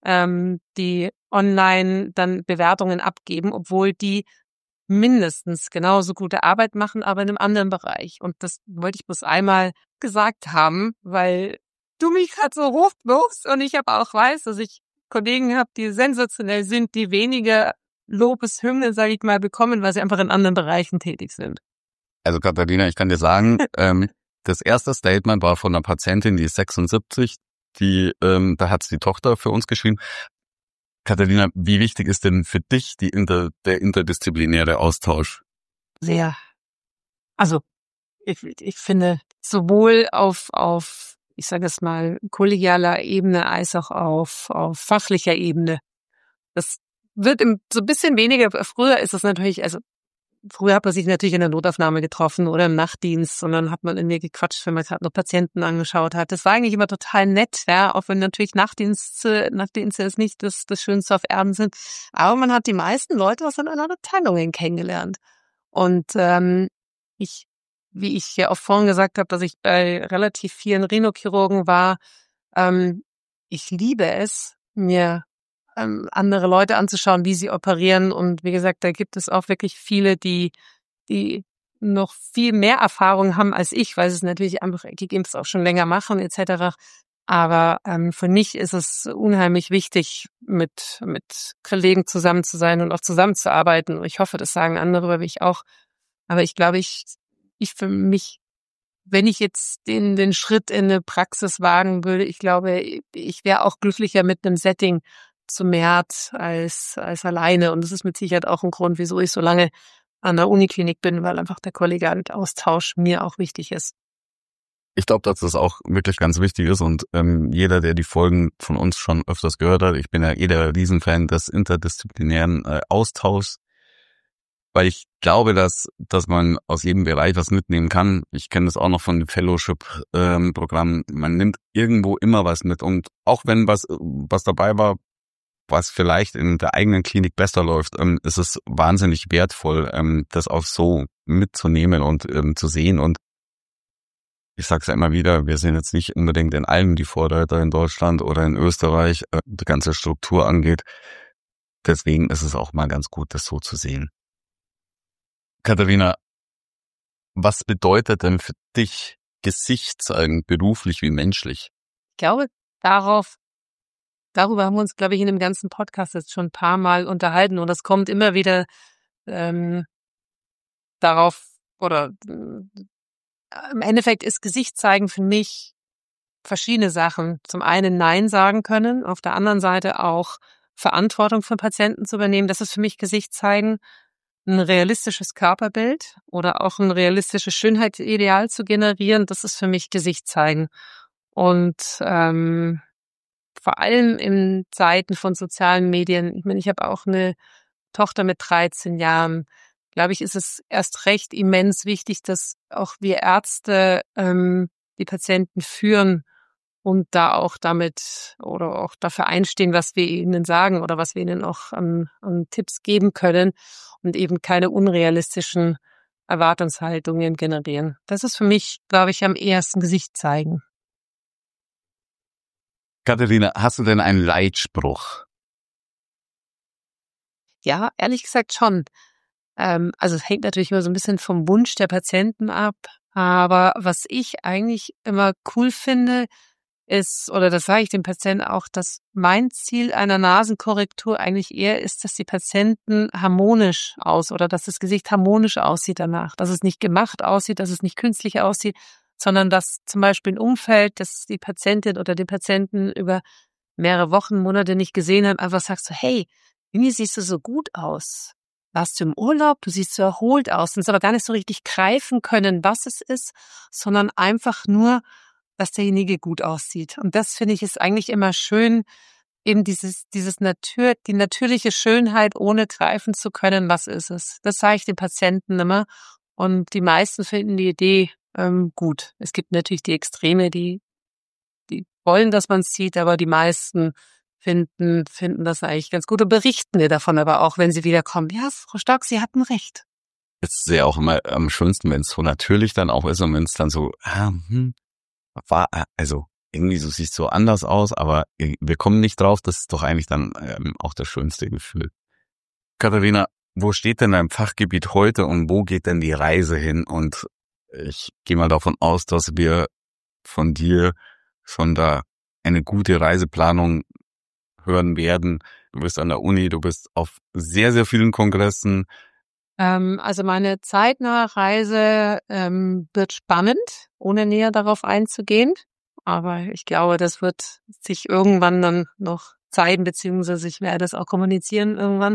online dann Bewertungen abgeben, obwohl die mindestens genauso gute Arbeit machen, aber in einem anderen Bereich. Und das wollte ich bloß einmal gesagt haben, weil du mich gerade so hochlobst und ich aber auch weiß, dass ich Kollegen habe, die sensationell sind, die weniger Lobeshymne, sage ich mal, bekommen, weil sie einfach in anderen Bereichen tätig sind. Also Katharina, ich kann dir sagen, das erste Statement war von einer Patientin, die ist 76, da hat's die Tochter für uns geschrieben. Katharina, wie wichtig ist denn für dich der interdisziplinäre Austausch? Sehr. Also ich finde sowohl auf ich sage es mal kollegialer Ebene als auch auf fachlicher Ebene. Das wird so ein bisschen weniger. Früher ist es natürlich, also früher hat man sich natürlich in der Notaufnahme getroffen oder im Nachtdienst und dann hat man irgendwie gequatscht, wenn man gerade noch Patienten angeschaut hat. Das war eigentlich immer total nett, ja, auch wenn natürlich Nachtdienste jetzt nicht das Schönste auf Erden sind. Aber man hat die meisten Leute aus anderen Abteilungen kennengelernt. Und wie ich ja auch vorhin gesagt habe, dass ich bei relativ vielen Rhinochirurgen war, ich liebe es, mir andere Leute anzuschauen, wie sie operieren. Und wie gesagt, da gibt es auch wirklich viele, die noch viel mehr Erfahrung haben als ich, weil sie es natürlich einfach gegebenenfalls auch schon länger machen etc. Aber für mich ist es unheimlich wichtig, mit Kollegen zusammen zu sein und auch zusammenzuarbeiten. Und ich hoffe, das sagen andere über mich auch. Aber ich glaube, ich für mich, wenn ich jetzt den Schritt in eine Praxis wagen würde, ich glaube, ich wäre auch glücklicher mit einem Setting zu mehrt als alleine. Und das ist mit Sicherheit auch ein Grund, wieso ich so lange an der Uniklinik bin, weil einfach der kollegiale Austausch mir auch wichtig ist. Ich glaube, dass das auch wirklich ganz wichtig ist und jeder, der die Folgen von uns schon öfters gehört hat, ich bin ja der Riesenfan des interdisziplinären Austauschs, weil ich glaube, dass man aus jedem Bereich was mitnehmen kann. Ich kenne das auch noch von dem Fellowship-Programm. Man nimmt irgendwo immer was mit und auch wenn was dabei war, was vielleicht in der eigenen Klinik besser läuft, ist es wahnsinnig wertvoll, das auch so mitzunehmen und zu sehen. Und ich sage es ja immer wieder, wir sind jetzt nicht unbedingt in allem die Vorreiter in Deutschland oder in Österreich, die ganze Struktur angeht. Deswegen ist es auch mal ganz gut, das so zu sehen. Katharina, was bedeutet denn für dich Gesicht zeigen, beruflich wie menschlich? Ich glaube, darüber haben wir uns, glaube ich, in dem ganzen Podcast jetzt schon ein paar Mal unterhalten und das kommt immer wieder darauf oder im Endeffekt ist Gesicht zeigen für mich verschiedene Sachen. Zum einen Nein sagen können, auf der anderen Seite auch Verantwortung für Patienten zu übernehmen. Das ist für mich Gesicht zeigen, ein realistisches Körperbild oder auch ein realistisches Schönheitsideal zu generieren. Das ist für mich Gesicht zeigen. Und vor allem in Zeiten von sozialen Medien, ich meine, ich habe auch eine Tochter mit 13 Jahren, glaube ich, ist es erst recht immens wichtig, dass auch wir Ärzte die Patienten führen und da auch damit oder auch dafür einstehen, was wir ihnen sagen oder was wir ihnen auch an Tipps geben können und eben keine unrealistischen Erwartungshaltungen generieren. Das ist für mich, glaube ich, am ehesten Gesicht zeigen. Katharina, hast du denn einen Leitspruch? Ja, ehrlich gesagt schon. Also es hängt natürlich immer so ein bisschen vom Wunsch der Patienten ab. Aber was ich eigentlich immer cool finde, ist, oder das sage ich dem Patienten auch, dass mein Ziel einer Nasenkorrektur eigentlich eher ist, dass die Patienten harmonisch oder dass das Gesicht harmonisch aussieht danach. Dass es nicht gemacht aussieht, dass es nicht künstlich aussieht, sondern dass zum Beispiel ein Umfeld, das die Patientin oder den Patienten über mehrere Wochen, Monate nicht gesehen hat, einfach sagst so, hey, Mimi, siehst du so gut aus? Warst du im Urlaub? Du siehst so erholt aus. Und es aber gar nicht so richtig greifen können, was es ist, sondern einfach nur, dass derjenige gut aussieht. Und das finde ich ist eigentlich immer schön, eben die natürliche Schönheit, ohne greifen zu können, was ist es. Das sage ich den Patienten immer. Und die meisten finden die Idee gut. Es gibt natürlich die Extreme, die wollen, dass man es sieht, aber die meisten finden das eigentlich ganz gut und berichten mir davon aber auch, wenn sie wiederkommen. Ja, Frau Stock, Sie hatten recht. Es ist ja auch immer am schönsten, wenn es so natürlich dann auch ist und wenn es dann so, also irgendwie so sieht es so anders aus, aber wir kommen nicht drauf, das ist doch eigentlich dann auch das schönste Gefühl. Katharina, wo steht denn dein Fachgebiet heute und wo geht denn die Reise hin? Und ich gehe mal davon aus, dass wir von dir schon da eine gute Reiseplanung hören werden. Du bist an der Uni, du bist auf sehr, sehr vielen Kongressen. Also meine zeitnahe Reise wird spannend, ohne näher darauf einzugehen. Aber ich glaube, das wird sich irgendwann dann noch zeigen, beziehungsweise ich werde es auch kommunizieren irgendwann.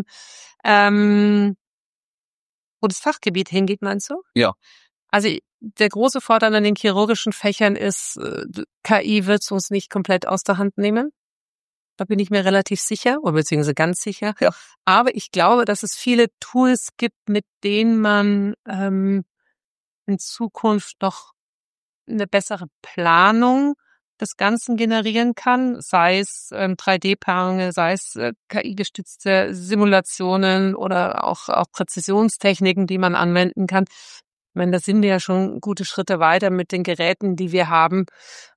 Wo das Fachgebiet hingeht, meinst du? Ja. Also der große Vorteil an den chirurgischen Fächern ist, KI wird es uns nicht komplett aus der Hand nehmen. Da bin ich mir relativ sicher, oder beziehungsweise ganz sicher. Ja. Aber ich glaube, dass es viele Tools gibt, mit denen man in Zukunft noch eine bessere Planung des Ganzen generieren kann, sei es 3D-Paarungen, sei es KI-gestützte Simulationen oder auch Präzisionstechniken, die man anwenden kann. Ich meine, da sind wir ja schon gute Schritte weiter mit den Geräten, die wir haben.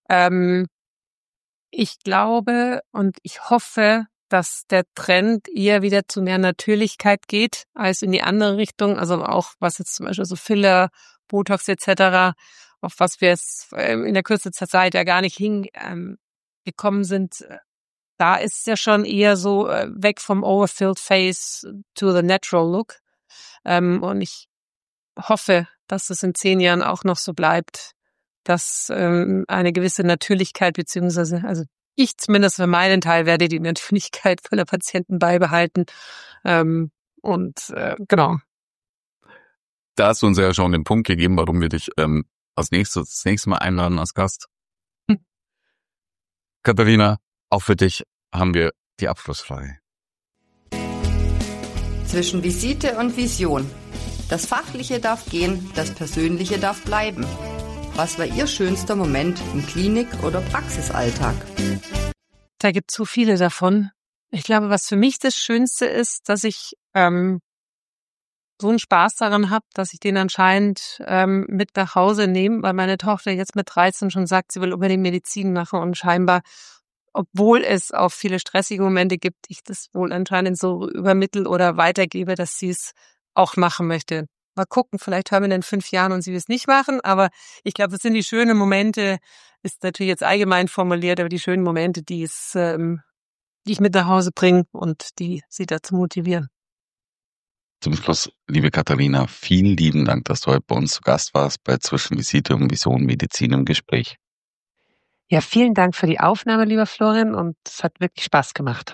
Ich glaube und ich hoffe, dass der Trend eher wieder zu mehr Natürlichkeit geht, als in die andere Richtung. Also auch was jetzt zum Beispiel so Filler, Botox etc., auf was wir jetzt in der kürzesten Zeit ja gar nicht hingekommen sind. Da ist es ja schon eher so weg vom overfilled face to the natural look. Und ich hoffe, dass es in 10 Jahren auch noch so bleibt, dass eine gewisse Natürlichkeit beziehungsweise, also ich zumindest für meinen Teil werde die Natürlichkeit für die Patienten beibehalten. Genau. Da hast du uns ja schon den Punkt gegeben, warum wir dich das nächste Mal einladen als Gast. Katharina, auch für dich haben wir die Abschlussfrage. Zwischen Visite und Vision. Das Fachliche darf gehen, das Persönliche darf bleiben. Was war Ihr schönster Moment im Klinik- oder Praxisalltag? Da gibt es so viele davon. Ich glaube, was für mich das Schönste ist, dass ich so einen Spaß daran habe, dass ich den anscheinend mit nach Hause nehme, weil meine Tochter jetzt mit 13 schon sagt, sie will unbedingt Medizin machen und scheinbar, obwohl es auch viele stressige Momente gibt, ich das wohl anscheinend so übermittel oder weitergebe, dass sie es auch machen möchte. Mal gucken, vielleicht hören wir in 5 Jahren und sie will es nicht machen, aber ich glaube, das sind die schönen Momente, ist natürlich jetzt allgemein formuliert, aber die schönen Momente, die ich mit nach Hause bringe und die sie dazu motivieren. Zum Schluss, liebe Katharina, vielen lieben Dank, dass du heute bei uns zu Gast warst bei Zwischen Visite und Vision Medizin im Gespräch. Ja, vielen Dank für die Aufnahme, lieber Florian, und es hat wirklich Spaß gemacht.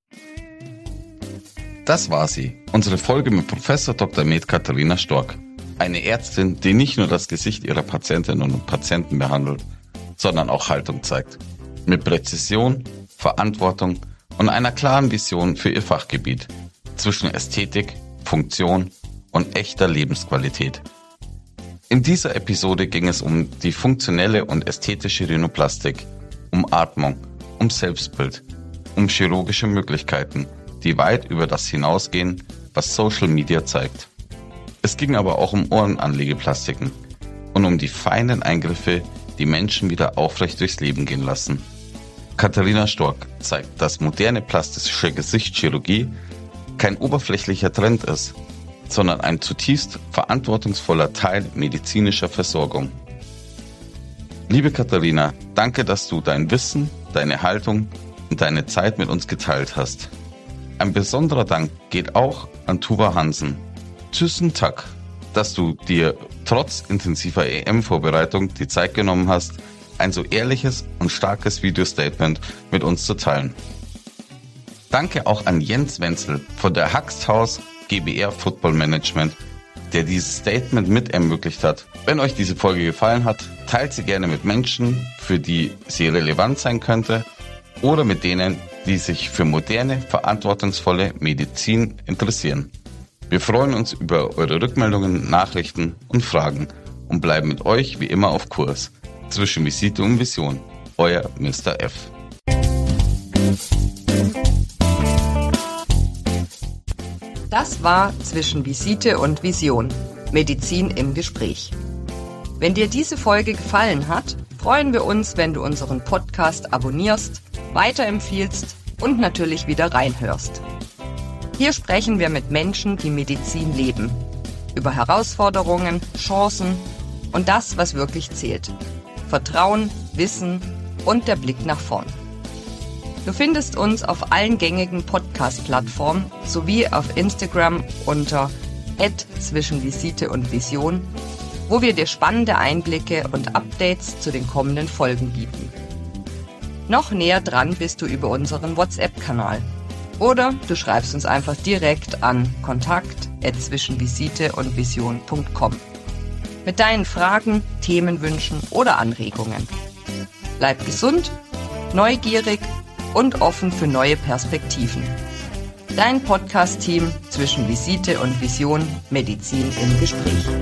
Das war sie, unsere Folge mit Professor Dr. Med Katharina Stork. Eine Ärztin, die nicht nur das Gesicht ihrer Patientinnen und Patienten behandelt, sondern auch Haltung zeigt. Mit Präzision, Verantwortung und einer klaren Vision für ihr Fachgebiet. Zwischen Ästhetik, Funktion und echter Lebensqualität. In dieser Episode ging es um die funktionelle und ästhetische Rhinoplastik, um Atmung, um Selbstbild, um chirurgische Möglichkeiten, die weit über das hinausgehen, was Social Media zeigt. Es ging aber auch um Ohrenanlegeplastiken und um die feinen Eingriffe, die Menschen wieder aufrecht durchs Leben gehen lassen. Katharina Stork zeigt, dass moderne plastische Gesichtschirurgie kein oberflächlicher Trend ist, sondern ein zutiefst verantwortungsvoller Teil medizinischer Versorgung. Liebe Katharina, danke, dass du dein Wissen, deine Haltung und deine Zeit mit uns geteilt hast. Ein besonderer Dank geht auch an Tuva Hansen. Tusen Takk, dass du dir trotz intensiver EM-Vorbereitung die Zeit genommen hast, ein so ehrliches und starkes Videostatement mit uns zu teilen. Danke auch an Jens Wenzel von der Haxthaus GBR Football Management, der dieses Statement mit ermöglicht hat. Wenn euch diese Folge gefallen hat, teilt sie gerne mit Menschen, für die sie relevant sein könnte, oder mit denen, die sich für moderne, verantwortungsvolle Medizin interessieren. Wir freuen uns über eure Rückmeldungen, Nachrichten und Fragen und bleiben mit euch wie immer auf Kurs. Zwischen Visite und Vision. Euer Mr. F. Das war Zwischen Visite und Vision. Medizin im Gespräch. Wenn dir diese Folge gefallen hat, freuen wir uns, wenn du unseren Podcast abonnierst, weiterempfiehlst und natürlich wieder reinhörst. Hier sprechen wir mit Menschen, die Medizin leben. Über Herausforderungen, Chancen und das, was wirklich zählt. Vertrauen, Wissen und der Blick nach vorn. Du findest uns auf allen gängigen Podcast-Plattformen sowie auf Instagram unter @zwischenvisite und Vision, wo wir dir spannende Einblicke und Updates zu den kommenden Folgen bieten. Noch näher dran bist du über unseren WhatsApp-Kanal. Oder du schreibst uns einfach direkt an kontakt@zwischenvisiteundvision.com mit deinen Fragen, Themenwünschen oder Anregungen. Bleib gesund, neugierig und offen für neue Perspektiven. Dein Podcast-Team zwischen Visite und Vision, Medizin im Gespräch.